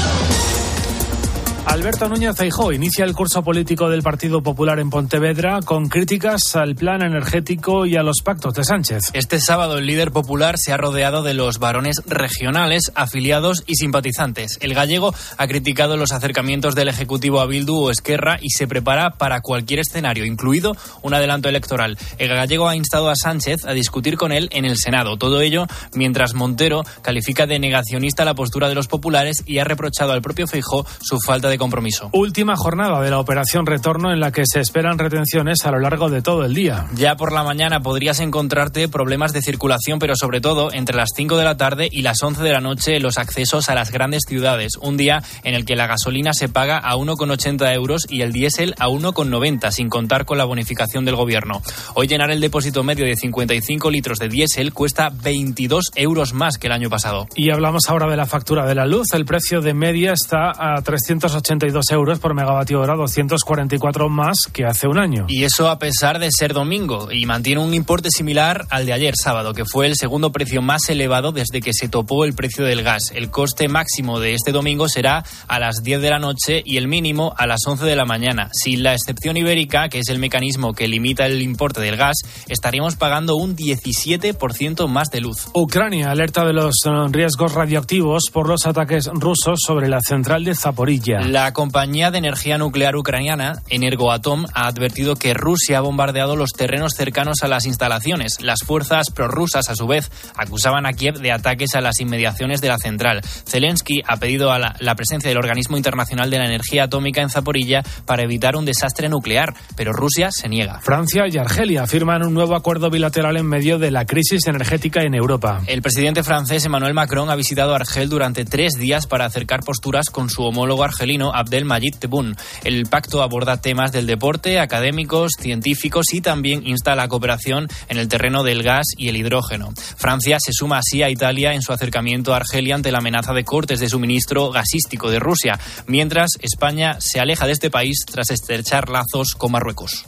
Alberto Núñez Feijóo inicia el curso político del Partido Popular en Pontevedra con críticas al plan energético y a los pactos de Sánchez. Este sábado el líder popular se ha rodeado de los varones regionales, afiliados y simpatizantes. El gallego ha criticado los acercamientos del Ejecutivo a Bildu o Esquerra y se prepara para cualquier escenario, incluido un adelanto electoral. El gallego ha instado a Sánchez a discutir con él en el Senado. Todo ello mientras Montero califica de negacionista la postura de los populares y ha reprochado al propio Feijóo su falta de compromiso. Última jornada de la operación Retorno en la que se esperan retenciones a lo largo de todo el día. Ya por la mañana podrías encontrarte problemas de circulación, pero sobre todo entre las cinco de la tarde y las once de la noche en los accesos a las grandes ciudades. Un día en el que la gasolina se paga a uno con ochenta euros y el diésel a uno con noventa, sin contar con la bonificación del gobierno. Hoy llenar el depósito medio de cincuenta y cinco litros de diésel cuesta veintidós euros más que el año pasado. Y hablamos ahora de la factura de la luz. El precio de media está a trescientos ochenta y dos euros por megavatio hora, doscientos cuarenta y cuatro más que hace un año. Y eso a pesar de ser domingo, y mantiene un importe similar al de ayer sábado, que fue el segundo precio más elevado desde que se topó el precio del gas. El coste máximo de este domingo será a las diez de la noche y el mínimo a las once de la mañana. Sin la excepción ibérica, que es el mecanismo que limita el importe del gas, estaríamos pagando un diecisiete por ciento más de luz. Ucrania alerta de los riesgos radioactivos por los ataques rusos sobre la central de Zaporilla. La compañía de energía nuclear ucraniana, Energoatom, ha advertido que Rusia ha bombardeado los terrenos cercanos a las instalaciones. Las fuerzas prorrusas, a su vez, acusaban a Kiev de ataques a las inmediaciones de la central. Zelensky ha pedido a la, la presencia del Organismo Internacional de la Energía Atómica en Zaporilla para evitar un desastre nuclear, pero Rusia se niega. Francia y Argelia firman un nuevo acuerdo bilateral en medio de la crisis energética en Europa. El presidente francés Emmanuel Macron ha visitado Argel durante tres días para acercar posturas con su homólogo argelino Abdelmajid Tebboune. El pacto aborda temas del deporte, académicos, científicos y también insta a la cooperación en el terreno del gas y el hidrógeno. Francia se suma así a Italia en su acercamiento a Argelia ante la amenaza de cortes de suministro gasístico de Rusia, mientras España se aleja de este país tras estrechar lazos con Marruecos.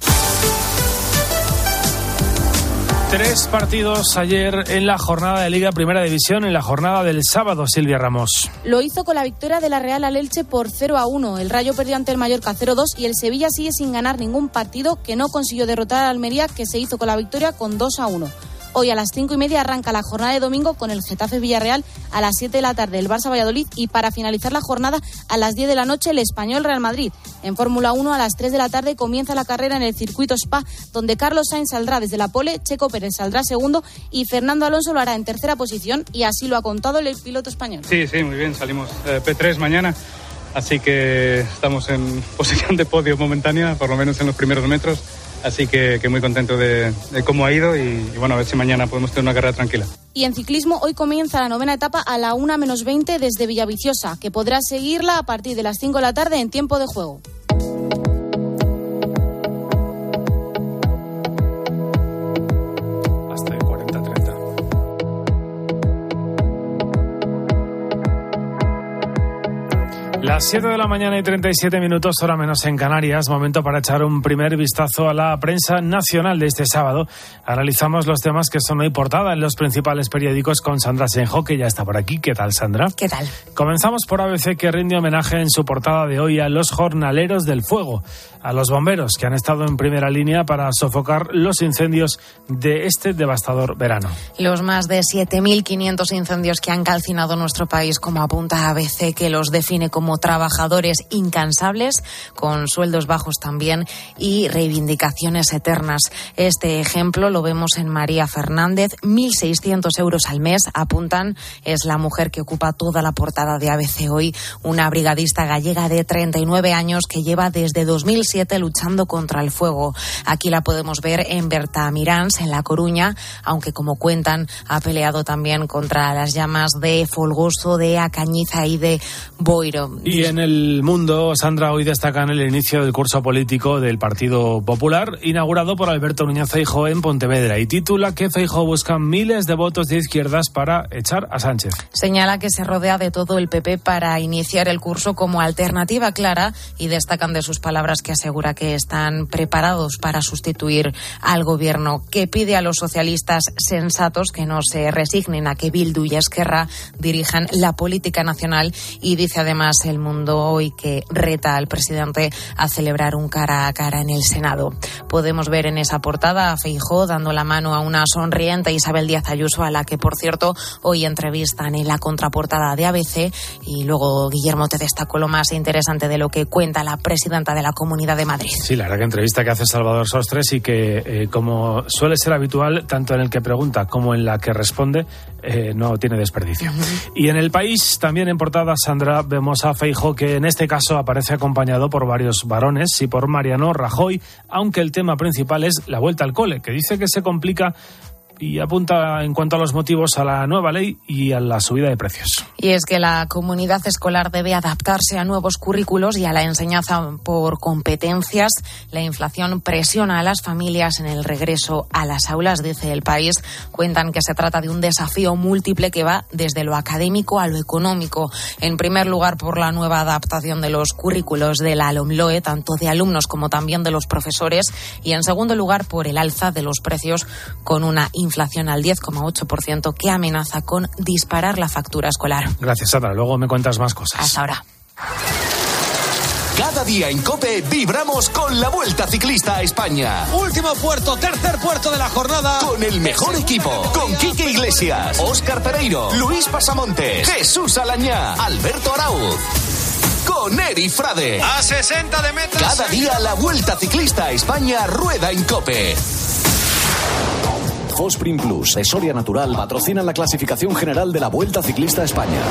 Tres partidos ayer en la jornada de Liga Primera División, en la jornada del sábado, Silvia Ramos. Lo hizo con la victoria de la Real al Elche por cero a uno. El Rayo perdió ante el Mallorca cero dos y el Sevilla sigue sin ganar ningún partido, que no consiguió derrotar al Almería, que se hizo con la victoria con dos a uno. Hoy a las cinco y media arranca la jornada de domingo con el Getafe Villarreal, a las siete de la tarde el Barça Valladolid y para finalizar la jornada a las diez de la noche el Español Real Madrid. En Fórmula uno a las tres de la tarde comienza la carrera en el circuito Spa, donde Carlos Sainz saldrá desde la pole, Checo Pérez saldrá segundo y Fernando Alonso lo hará en tercera posición, y así lo ha contado el piloto español. Sí, sí, muy bien, salimos eh, P tres mañana, así que estamos en posición de podio momentánea, por lo menos en los primeros metros. Así que, que muy contento de, de cómo ha ido y, y bueno, a ver si mañana podemos tener una carrera tranquila. Y en ciclismo hoy comienza la novena etapa a la una menos veinte desde Villaviciosa, que podrás seguirla a partir de las cinco de la tarde en tiempo de juego. Las siete de la mañana y treinta y siete minutos, hora menos en Canarias. Momento para echar un primer vistazo a la prensa nacional de este sábado. Analizamos los temas que son hoy portada en los principales periódicos con Sandra Senjo, que ya está por aquí. ¿Qué tal, Sandra? ¿Qué tal? Comenzamos por A B C, que rinde homenaje en su portada de hoy a los jornaleros del fuego, a los bomberos que han estado en primera línea para sofocar los incendios de este devastador verano. Los más de siete mil quinientos incendios que han calcinado nuestro país, como apunta A B C, que los define como trabajadores incansables, con sueldos bajos también y reivindicaciones eternas. Este ejemplo lo vemos en María Fernández, mil seiscientos euros al mes, apuntan, es la mujer que ocupa toda la portada de A B C hoy, una brigadista gallega de treinta y nueve años que lleva desde dos mil siete luchando contra el fuego. Aquí la podemos ver en Bertamiráns, en La Coruña, aunque como cuentan ha peleado también contra las llamas de Folgoso, de A Cañiza y de Boiro. Y Y en el mundo, Sandra, hoy destacan el inicio del curso político del Partido Popular, inaugurado por Alberto Núñez Feijóo en Pontevedra, y titula que Feijóo busca miles de votos de izquierdas para echar a Sánchez. Señala que se rodea de todo el P P para iniciar el curso como alternativa clara, y destacan de sus palabras que asegura que están preparados para sustituir al gobierno, que pide a los socialistas sensatos que no se resignen a que Bildu y Esquerra dirijan la política nacional, y dice además El Mundo hoy que reta al presidente a celebrar un cara a cara en el Senado. Podemos ver en esa portada a Feijóo dando la mano a una sonriente Isabel Díaz Ayuso, a la que, por cierto, hoy entrevistan en la contraportada de A B C, y luego Guillermo te destacó lo más interesante de lo que cuenta la presidenta de la Comunidad de Madrid. Sí, la verdad que entrevista que hace Salvador Sostres, y que, eh, como suele ser habitual, tanto en el que pregunta como en la que responde, eh, no tiene desperdicio. Uh-huh. Y en El País, también en portada, Sandra, vemos a Feijóo, que en este caso aparece acompañado por varios varones y por Mariano Rajoy, aunque el tema principal es la vuelta al cole, que dice que se complica, y apunta en cuanto a los motivos a la nueva ley y a la subida de precios. Y es que la comunidad escolar debe adaptarse a nuevos currículos y a la enseñanza por competencias. La inflación presiona a las familias en el regreso a las aulas, dice El País. Cuentan que se trata de un desafío múltiple que va desde lo académico a lo económico. En primer lugar, por la nueva adaptación de los currículos de la LOMLOE, tanto de alumnos como también de los profesores. Y en segundo lugar, por el alza de los precios, con una inflación inflación al diez coma ocho por ciento que amenaza con disparar la factura escolar. Gracias, Sandra. Luego me cuentas más cosas. Hasta ahora. Cada día en COPE vibramos con la Vuelta Ciclista a España. Último puerto, tercer puerto de la jornada. Con el mejor equipo. Con Quique Iglesias, Óscar Pereiro, Luis Pasamontes, Jesús Alañá, Alberto Arauz. Con Eri Frade. A sesenta de metros. Cada día la Vuelta Ciclista a España rueda en COPE. Fosprin Plus de Soria Natural patrocina la clasificación general de la Vuelta Ciclista a España.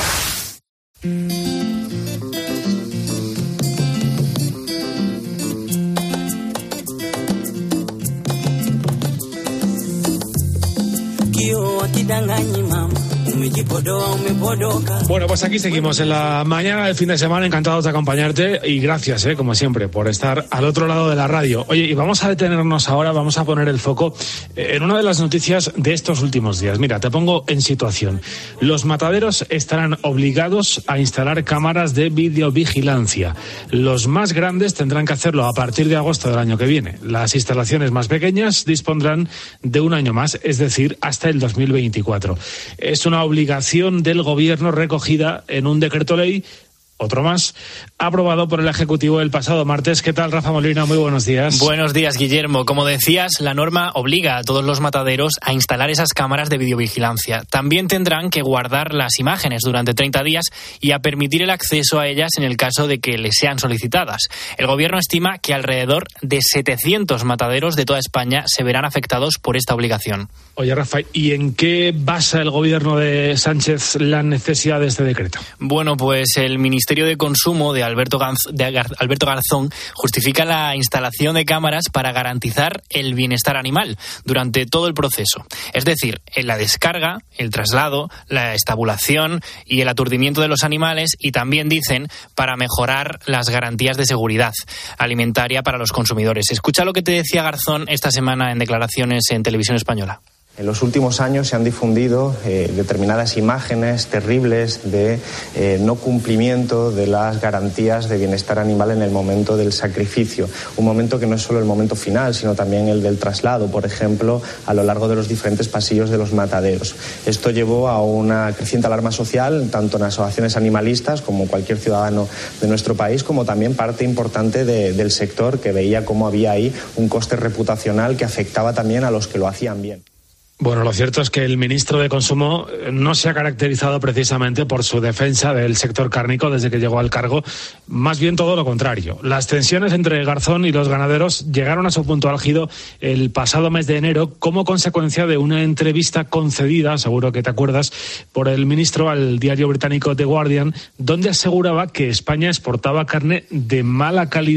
Bueno, pues aquí seguimos en la mañana del fin de semana, encantados de acompañarte, y gracias, eh, como siempre, por estar al otro lado de la radio. Oye, y vamos a detenernos ahora, vamos a poner el foco en una de las noticias de estos últimos días. Mira, te pongo en situación. Los mataderos estarán obligados a instalar cámaras de videovigilancia. Los más grandes tendrán que hacerlo a partir de agosto del año que viene. Las instalaciones más pequeñas dispondrán de un año más, es decir, hasta el dos mil veinticuatro. Es una obligación del Gobierno recogida en un decreto ley, otro más, aprobado por el Ejecutivo el pasado martes. ¿Qué tal, Rafa Molina? Muy buenos días. Buenos días, Guillermo. Como decías, la norma obliga a todos los mataderos a instalar esas cámaras de videovigilancia. También tendrán que guardar las imágenes durante treinta días y a permitir el acceso a ellas en el caso de que les sean solicitadas. El Gobierno estima que alrededor de setecientos mataderos de toda España se verán afectados por esta obligación. Oye, Rafa, ¿y en qué basa el Gobierno de Sánchez la necesidad de este decreto? Bueno, pues el Ministerio Ministerio de Consumo de Alberto, Ganz, de Alberto Garzón justifica la instalación de cámaras para garantizar el bienestar animal durante todo el proceso. Es decir, en la descarga, el traslado, la estabulación y el aturdimiento de los animales, y también dicen para mejorar las garantías de seguridad alimentaria para los consumidores. Escucha lo que te decía Garzón esta semana en declaraciones en Televisión Española. En los últimos años se han difundido eh, determinadas imágenes terribles de eh, no cumplimiento de las garantías de bienestar animal en el momento del sacrificio. Un momento que no es solo el momento final, sino también el del traslado, por ejemplo, a lo largo de los diferentes pasillos de los mataderos. Esto llevó a una creciente alarma social, tanto en asociaciones animalistas como cualquier ciudadano de nuestro país, como también parte importante de, del sector, que veía cómo había ahí un coste reputacional que afectaba también a los que lo hacían bien. Bueno, lo cierto es que el ministro de Consumo no se ha caracterizado precisamente por su defensa del sector cárnico desde que llegó al cargo, más bien todo lo contrario. Las tensiones entre Garzón y los ganaderos llegaron a su punto álgido el pasado mes de enero como consecuencia de una entrevista concedida, seguro que te acuerdas, por el ministro al diario británico The Guardian, donde aseguraba que España exportaba carne de mala calidad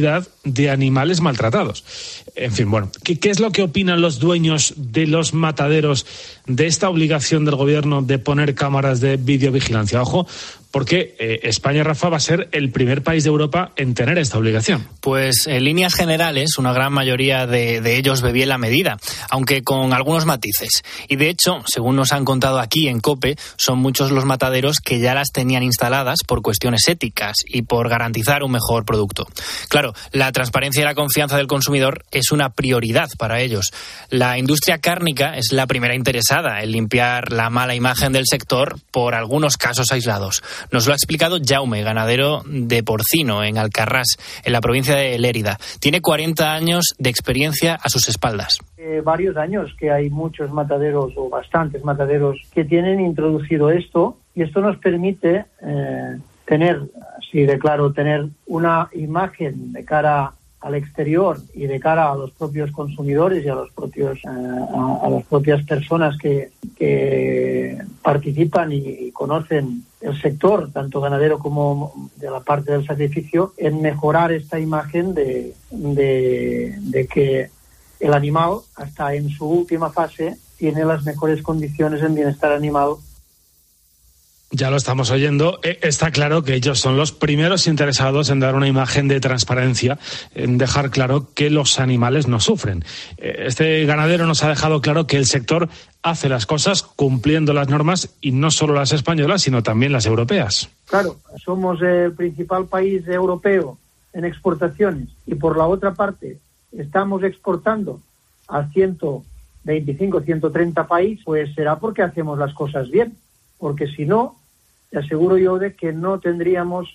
de animales maltratados. En fin, bueno, ¿qué, qué es lo que opinan los dueños de los mataderos de esta obligación del gobierno de poner cámaras de videovigilancia? Ojo, porque eh, España, Rafa, va a ser el primer país de Europa en tener esta obligación. Pues en líneas generales, una gran mayoría de, de ellos ve bien la medida, aunque con algunos matices. Y de hecho, según nos han contado aquí en COPE, son muchos los mataderos que ya las tenían instaladas por cuestiones éticas y por garantizar un mejor producto. Claro, la transparencia y la confianza del consumidor es una prioridad para ellos. La industria cárnica es la primera interesada en limpiar la mala imagen del sector por algunos casos aislados. Nos lo ha explicado Jaume, ganadero de porcino en Alcarrás, en la provincia de Lérida. Tiene cuarenta años de experiencia a sus espaldas. Eh, varios años que hay muchos mataderos o bastantes mataderos que tienen introducido esto, y esto nos permite eh, tener, así de claro, tener una imagen de cara al exterior y de cara a los propios consumidores y a los propios eh, a, a las propias personas que, que participan y, y conocen el sector, tanto ganadero como de la parte del sacrificio, en mejorar esta imagen de, de, de que el animal, hasta en su última fase, tiene las mejores condiciones en bienestar animal. Ya lo estamos oyendo. Está claro que ellos son los primeros interesados en dar una imagen de transparencia, en dejar claro que los animales no sufren. Este ganadero nos ha dejado claro que el sector hace las cosas cumpliendo las normas, y no solo las españolas, sino también las europeas. Claro, somos el principal país europeo en exportaciones, y por la otra parte estamos exportando a ciento veinticinco, ciento treinta países, pues será porque hacemos las cosas bien. Porque si no, te aseguro yo de que no tendríamos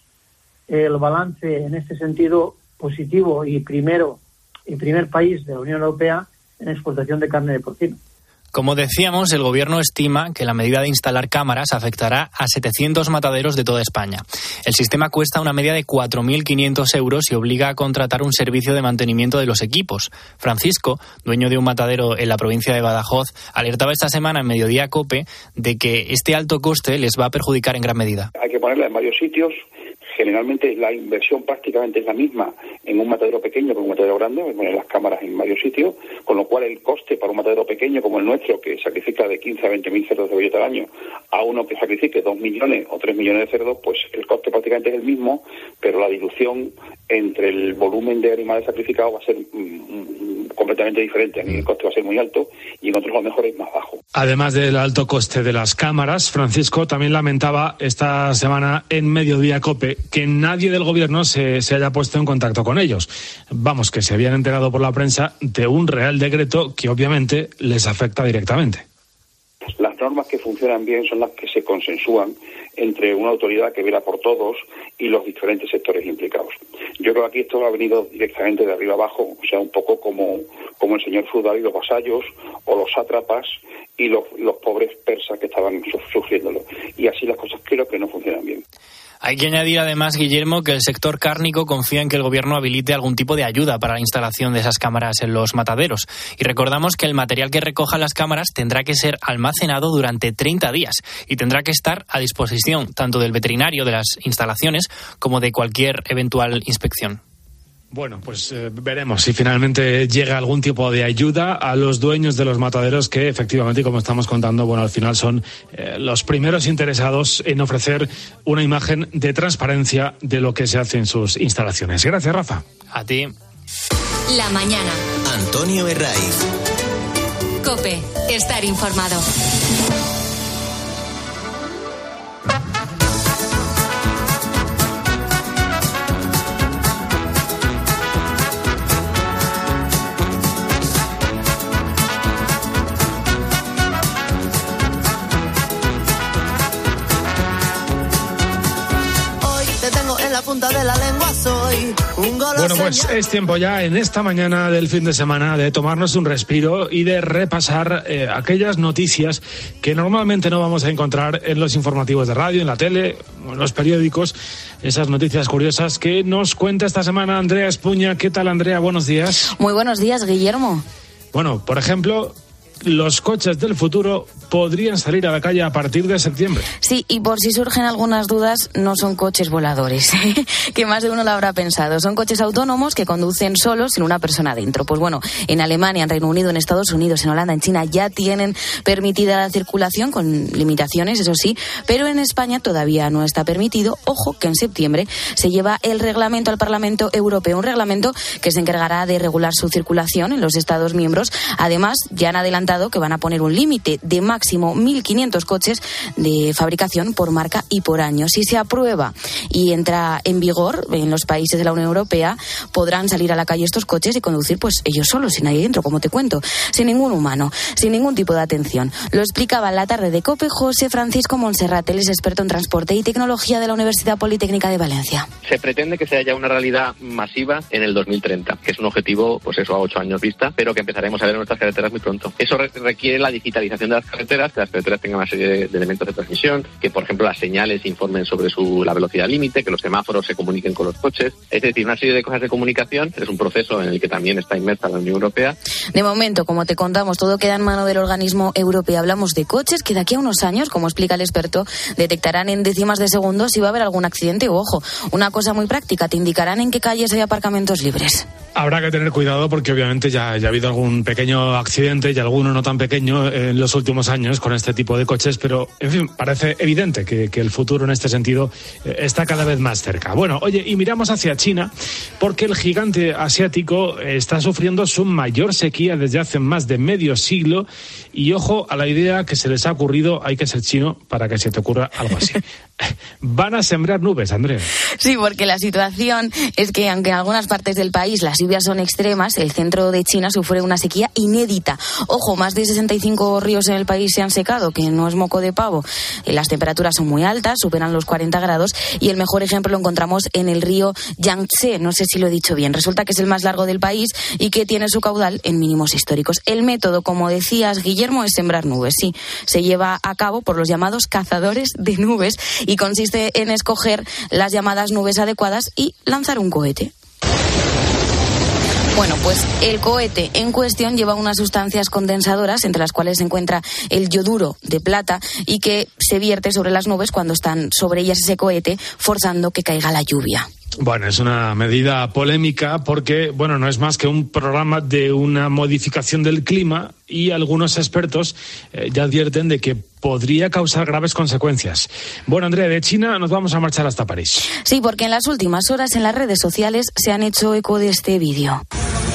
el balance en este sentido positivo y primero y primer país de la Unión Europea en exportación de carne de porcino. Como decíamos, el gobierno estima que la medida de instalar cámaras afectará a setecientos mataderos de toda España. El sistema cuesta una media de cuatro mil quinientos euros y obliga a contratar un servicio de mantenimiento de los equipos. Francisco, dueño de un matadero en la provincia de Badajoz, alertaba esta semana en Mediodía COPE de que este alto coste les va a perjudicar en gran medida. Hay que ponerla en varios sitios. Generalmente la inversión prácticamente es la misma en un matadero pequeño que en un matadero grande, poner las cámaras en varios sitios, con lo cual el coste para un matadero pequeño como el nuestro, que sacrifica de quince a veinte mil cerdos de bellota al año, a uno que sacrifique dos millones o tres millones de cerdos, pues el coste prácticamente es el mismo, pero la dilución entre el volumen de animales sacrificados va a ser mm, completamente diferente. A mí el coste va a ser muy alto y en otros a lo mejor es más bajo. Además del alto coste de las cámaras, Francisco también lamentaba esta semana en Mediodía COPE que nadie del gobierno se, se haya puesto en contacto con ellos. Vamos, que se habían enterado por la prensa de un real decreto que obviamente les afecta directamente. Las normas que funcionan bien son las que se consensúan entre una autoridad que vela por todos y los diferentes sectores implicados. Yo creo que aquí esto ha venido directamente de arriba abajo, o sea, un poco como, como el señor feudal y los vasallos, o los sátrapas y los, los pobres persas que estaban sufriéndolo. Y así las cosas creo que no funcionan bien. Hay que añadir además, Guillermo, que el sector cárnico confía en que el gobierno habilite algún tipo de ayuda para la instalación de esas cámaras en los mataderos. Y recordamos que el material que recojan las cámaras tendrá que ser almacenado durante treinta días y tendrá que estar a disposición tanto del veterinario de las instalaciones como de cualquier eventual inspección. Bueno, pues eh, veremos si finalmente llega algún tipo de ayuda a los dueños de los mataderos que efectivamente, como estamos contando, bueno, al final son eh, los primeros interesados en ofrecer una imagen de transparencia de lo que se hace en sus instalaciones. Gracias, Rafa. A ti. La mañana. Antonio Herraiz. COPE. Estar informado. De la lengua soy un bueno, pues es tiempo ya en esta mañana del fin de semana de tomarnos un respiro y de repasar eh, aquellas noticias que normalmente no vamos a encontrar en los informativos de radio, en la tele, en los periódicos. Esas noticias curiosas que nos cuenta esta semana Andrea Espuña. ¿Qué tal, Andrea? Buenos días. Muy buenos días, Guillermo. Bueno, por ejemplo, los coches del futuro podrían salir a la calle a partir de septiembre. Sí, y por si surgen algunas dudas, no son coches voladores, que más de uno lo habrá pensado. Son coches autónomos que conducen solos sin una persona dentro. Pues bueno, en Alemania, en Reino Unido, en Estados Unidos, en Holanda, en China ya tienen permitida la circulación con limitaciones, eso sí, pero en España todavía no está permitido. Ojo que en septiembre se lleva el reglamento al Parlamento Europeo, un reglamento que se encargará de regular su circulación en los Estados miembros. Además, ya han adelantado que van a poner un límite de máximo mil quinientos coches de fabricación por marca y por año. Si se aprueba y entra en vigor en los países de la Unión Europea, podrán salir a la calle estos coches y conducir pues ellos solos, sin nadie dentro, como te cuento, sin ningún humano, sin ningún tipo de atención. Lo explicaba en la tarde de COPE José Francisco Monserrat, él es experto en transporte y tecnología de la Universidad Politécnica de Valencia. Se pretende que sea ya una realidad masiva en el dos mil treinta, que es un objetivo, pues eso, a ocho años vista, pero que empezaremos a ver en nuestras carreteras muy pronto. Eso requiere la digitalización de las carreteras, que las carreteras tengan una serie de, de elementos de transmisión, que por ejemplo las señales informen sobre su, la velocidad límite, que los semáforos se comuniquen con los coches, es decir, una serie de cosas de comunicación. Es un proceso en el que también está inmersa la Unión Europea. De momento, como te contamos, todo queda en mano del organismo europeo. Hablamos de coches que de aquí a unos años, como explica el experto, detectarán en décimas de segundo si va a haber algún accidente o, ojo, una cosa muy práctica, te indicarán en qué calles hay aparcamientos libres. Habrá que tener cuidado porque obviamente ya, ya ha habido algún pequeño accidente y alguno no tan pequeño en los últimos años con este tipo de coches, pero en fin, parece evidente que, que el futuro en este sentido está cada vez más cerca. Bueno, oye, y miramos hacia China porque el gigante asiático está sufriendo su mayor sequía desde hace más de medio siglo y ojo a la idea que se les ha ocurrido, hay que ser chino para que se te ocurra algo así. Van a sembrar nubes, Andrea. Sí, porque la situación es que aunque en algunas partes del país las lluvias son extremas, el centro de China sufre una sequía inédita. Ojo, más de sesenta y cinco ríos en el país se han secado, que no es moco de pavo. Las temperaturas son muy altas, superan los cuarenta grados y el mejor ejemplo lo encontramos en el río Yangtze, no sé si lo he dicho bien. Resulta que es el más largo del país y que tiene su caudal en mínimos históricos. El método, como decías, Guillermo, es sembrar nubes. Sí, se lleva a cabo por los llamados cazadores de nubes y consiste en escoger las llamadas nubes adecuadas y lanzar un cohete. Bueno, pues el cohete en cuestión lleva unas sustancias condensadoras, entre las cuales se encuentra el yoduro de plata, y que se vierte sobre las nubes cuando están sobre ellas ese cohete, forzando que caiga la lluvia. Bueno, es una medida polémica porque, bueno, no es más que un programa de una modificación del clima y algunos expertos eh, ya advierten de que podría causar graves consecuencias. Bueno, Andrea, de China nos vamos a marchar hasta París. Sí, porque en las últimas horas en las redes sociales se han hecho eco de este vídeo.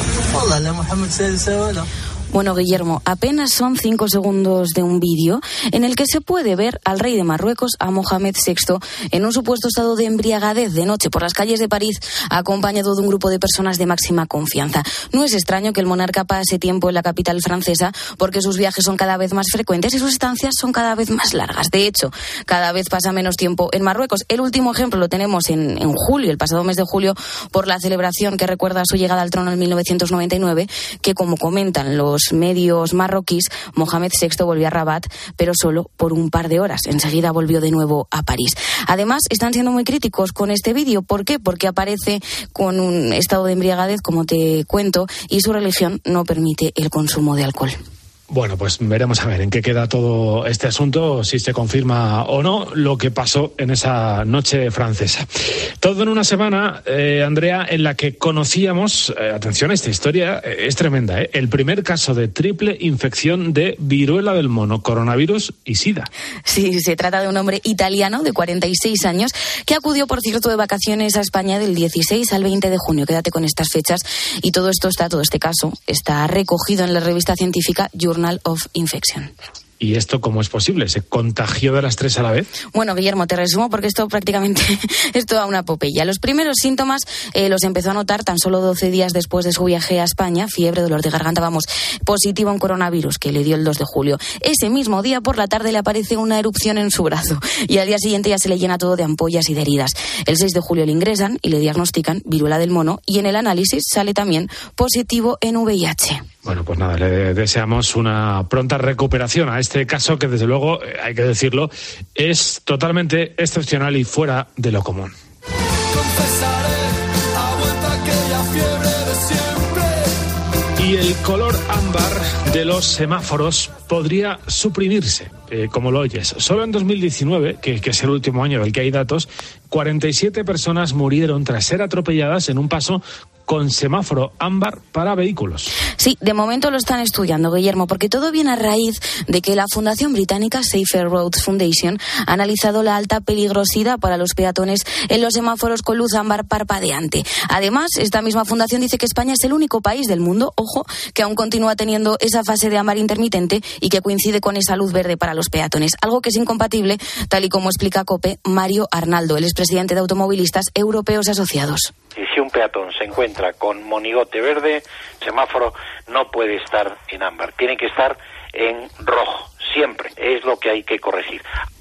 Bueno, Guillermo, apenas son cinco segundos de un vídeo en el que se puede ver al rey de Marruecos, a Mohamed sexto, en un supuesto estado de embriagadez de noche por las calles de París, acompañado de un grupo de personas de máxima confianza. No es extraño que el monarca pase tiempo en la capital francesa porque sus viajes son cada vez más frecuentes y sus estancias son cada vez más largas. De hecho, cada vez pasa menos tiempo en Marruecos. El último ejemplo lo tenemos en, en julio, el pasado mes de julio, por la celebración que recuerda su llegada al trono en mil novecientos noventa y nueve, que, como comentan los medios marroquíes, Mohamed sexto volvió a Rabat, pero solo por un par de horas. Enseguida volvió de nuevo a París. Además, están siendo muy críticos con este vídeo. ¿Por qué? Porque aparece con un estado de embriagadez, como te cuento, y su religión no permite el consumo de alcohol. Bueno, pues veremos a ver en qué queda todo este asunto, si se confirma o no lo que pasó en esa noche francesa. Todo en una semana, eh, Andrea, en la que conocíamos, eh, atención, esta historia eh, es tremenda, ¿eh? El primer caso de triple infección de viruela del mono, coronavirus y sida. Sí, se trata de un hombre italiano de cuarenta y seis años que acudió, por cierto, de vacaciones a España del dieciséis al veinte de junio. Quédate con estas fechas y todo esto está, todo este caso está recogido en la revista científica Journal of Infection. ¿Y esto cómo es posible? ¿Se contagió de las tres a la vez? Bueno, Guillermo, te resumo porque esto prácticamente es toda una epopeya. Los primeros síntomas eh, los empezó a notar tan solo doce días después de su viaje a España. Fiebre, dolor de garganta, vamos, positivo en coronavirus, que le dio el dos de julio. Ese mismo día, por la tarde, le aparece una erupción en su brazo. Y al día siguiente ya se le llena todo de ampollas y de heridas. El seis de julio le ingresan y le diagnostican viruela del mono. Y en el análisis sale también positivo en V I H. Bueno, pues nada, le deseamos una pronta recuperación a este caso que, desde luego, hay que decirlo, es totalmente excepcional y fuera de lo común. Y el color ámbar de los semáforos podría suprimirse, eh, como lo oyes. Solo en dos mil diecinueve, que, que es el último año del que hay datos, cuarenta y siete personas murieron tras ser atropelladas en un paso con semáforo ámbar para vehículos. Sí, de momento lo están estudiando, Guillermo, porque todo viene a raíz de que la fundación británica Safer Roads Foundation ha analizado la alta peligrosidad para los peatones en los semáforos con luz ámbar parpadeante. Además, esta misma fundación dice que España es el único país del mundo, ojo, que aún continúa teniendo esa fase de ámbar intermitente y que coincide con esa luz verde para los peatones, algo que es incompatible, tal y como explica COPE Mario Arnaldo, el expresidente de Automovilistas Europeos Asociados. Y si un peatón se encuentra con monigote verde, semáforo no puede estar en ámbar, tiene que estar en rojo, siempre, es lo que hay que corregir.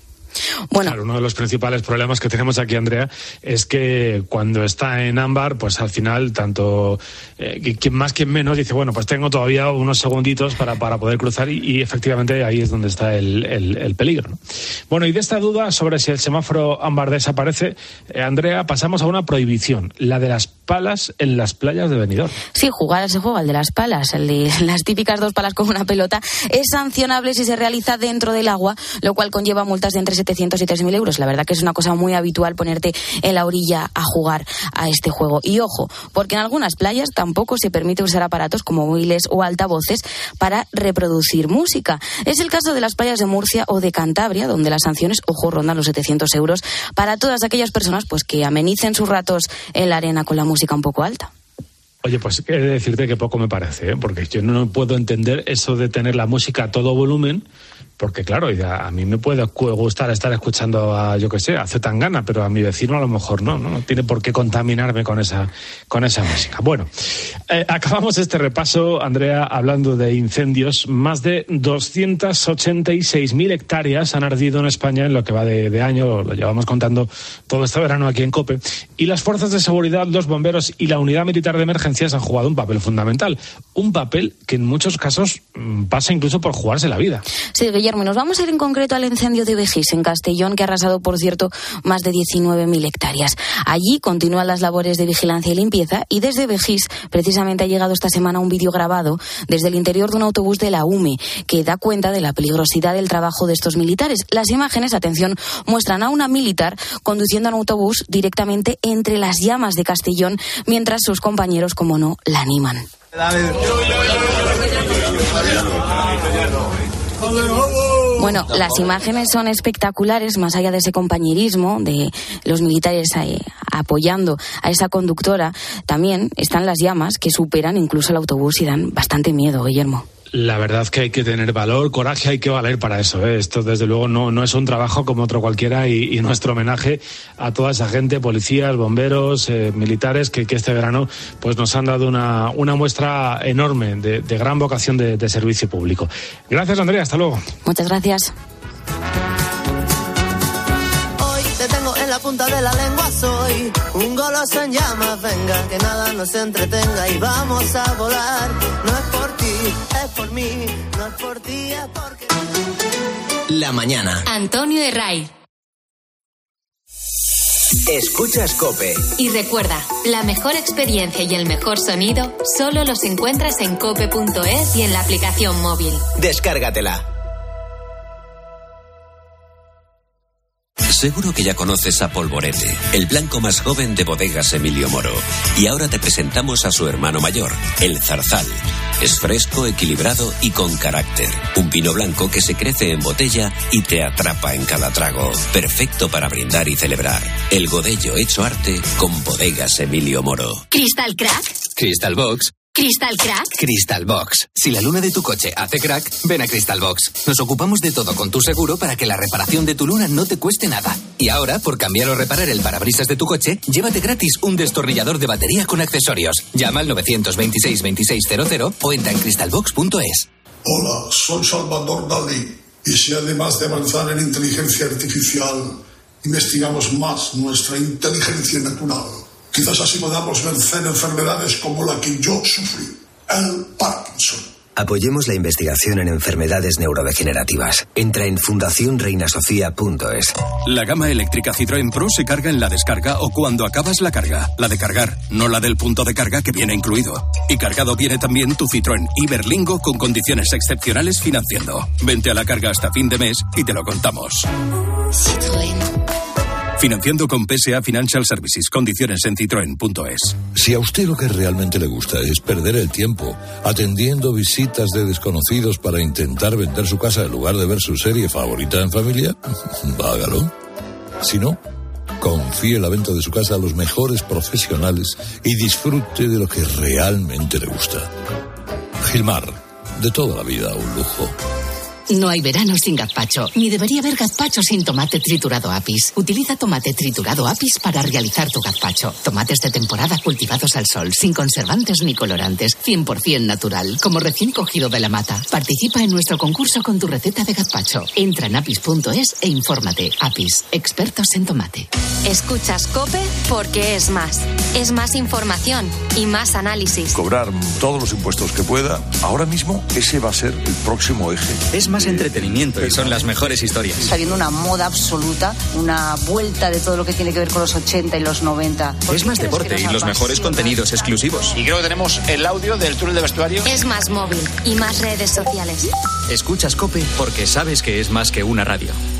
Bueno, claro, uno de los principales problemas que tenemos aquí, Andrea, es que cuando está en ámbar, pues al final, tanto eh, quien más, quien menos, dice, bueno, pues tengo todavía unos segunditos para, para poder cruzar y, y efectivamente ahí es donde está el, el, el peligro, ¿no? Bueno, y de esta duda sobre si el semáforo ámbar desaparece, eh, Andrea, pasamos a una prohibición, la de las palas en las playas de Benidorm. Sí, jugar a ese juego, el de las palas, el de las típicas dos palas con una pelota, es sancionable si se realiza dentro del agua, lo cual conlleva multas de entre setecientos y tres mil euros. La verdad que es una cosa muy habitual ponerte en la orilla a jugar a este juego. Y ojo, porque en algunas playas tampoco se permite usar aparatos como móviles o altavoces para reproducir música. Es el caso de las playas de Murcia o de Cantabria, donde las sanciones, ojo, rondan los setecientos euros para todas aquellas personas pues que amenicen sus ratos en la arena con la música un poco alta. Oye, pues he de decirte que poco me parece, ¿eh? Porque yo no puedo entender eso de tener la música a todo volumen, porque claro, a mí me puede gustar estar escuchando a, yo qué sé, a Zetangana, pero a mi vecino a lo mejor no, no, no tiene por qué contaminarme con esa, con esa música. Bueno, eh, acabamos este repaso, Andrea, hablando de incendios. Más de doscientas ochenta y seis mil hectáreas han ardido en España en lo que va de, de año, lo llevamos contando todo este verano aquí en COPE, y las fuerzas de seguridad, los bomberos y la unidad militar de emergencias han jugado un papel fundamental, un papel que en muchos casos mmm, pasa incluso por jugarse la vida. Sí, Guillermo, nos vamos a ir en concreto al incendio de Begís, en Castellón, que ha arrasado, por cierto, más de diecinueve mil hectáreas. Allí continúan las labores de vigilancia y limpieza, y desde Begís, precisamente, ha llegado esta semana un vídeo grabado desde el interior de un autobús de la U M E, que da cuenta de la peligrosidad del trabajo de estos militares. Las imágenes, atención, muestran a una militar conduciendo un autobús directamente entre las llamas de Castellón, mientras sus compañeros, como no, la animan. Bueno, las imágenes son espectaculares, más allá de ese compañerismo de los militares eh, apoyando a esa conductora. También están las llamas que superan incluso el autobús y dan bastante miedo, Guillermo. La verdad que hay que tener valor, coraje, hay que valer para eso, ¿eh? Esto desde luego no, no es un trabajo como otro cualquiera, y, y nuestro homenaje a toda esa gente, policías, bomberos, eh, militares, que, que este verano pues nos han dado una, una muestra enorme de, de gran vocación de, de servicio público. Gracias, Andrea, hasta luego. Muchas gracias. Te tengo en la punta de la lengua, soy un goloso en llamas, venga, que nada nos entretenga y vamos a volar. No es por ti, es por mí, no es por ti, es porque... La mañana. Antonio Herray. Escuchas COPE. Y recuerda, la mejor experiencia y el mejor sonido solo los encuentras en cope punto es y en la aplicación móvil. Descárgatela. Seguro que ya conoces a Polvorete, el blanco más joven de Bodegas Emilio Moro. Y ahora te presentamos a su hermano mayor, el Zarzal. Es fresco, equilibrado y con carácter. Un vino blanco que se crece en botella y te atrapa en cada trago. Perfecto para brindar y celebrar. El Godello hecho arte con Bodegas Emilio Moro. ¿Crystal Crack? Crystal Box. ¿Crystal Crack? Crystal Box. Si la luna de tu coche hace crack, ven a Crystal Box. Nos ocupamos de todo con tu seguro para que la reparación de tu luna no te cueste nada. Y ahora, por cambiar o reparar el parabrisas de tu coche, llévate gratis un destornillador de batería con accesorios. Llama al novecientos veintiséis veintiséis cero cero o entra en crystal box punto es. Hola, soy Salvador Dalí. Y si además de avanzar en inteligencia artificial, investigamos más nuestra inteligencia natural, quizás así podamos vencer enfermedades como la que yo sufrí, el Parkinson. Apoyemos la investigación en enfermedades neurodegenerativas. Entra en fundación reina sofía punto es. La gama eléctrica Citroën Pro se carga en la descarga o cuando acabas la carga. La de cargar, no la del punto de carga que viene incluido. Y cargado viene también tu Citroën Iberlingo con condiciones excepcionales financiando. Vente a la carga hasta fin de mes y te lo contamos. Citroën. Financiando con P S A Financial Services. Condiciones en citroen punto es. Si a usted lo que realmente le gusta es perder el tiempo atendiendo visitas de desconocidos para intentar vender su casa en lugar de ver su serie favorita en familia, hágalo. Si no, confíe la venta de su casa a los mejores profesionales y disfrute de lo que realmente le gusta. Gilmar, de toda la vida un lujo. No hay verano sin gazpacho, ni debería haber gazpacho sin tomate triturado Apis. Utiliza tomate triturado Apis para realizar tu gazpacho. Tomates de temporada cultivados al sol, sin conservantes ni colorantes, cien por ciento natural, como recién cogido de la mata. Participa en nuestro concurso con tu receta de gazpacho. Entra en apis punto es e infórmate. Apis, expertos en tomate. Escuchas COPE porque es más. Es más información y más análisis. Cobrar todos los impuestos que pueda, ahora mismo ese va a ser el próximo eje. Es más entretenimiento y son las mejores historias. Está habiendo una moda absoluta, una vuelta de todo lo que tiene que ver con los ochenta y los noventa. Es más deporte y los mejores contenidos exclusivos. Y creo que tenemos el audio del túnel de vestuario. Es más móvil y más redes sociales. Escuchas COPE porque sabes que es más que una radio.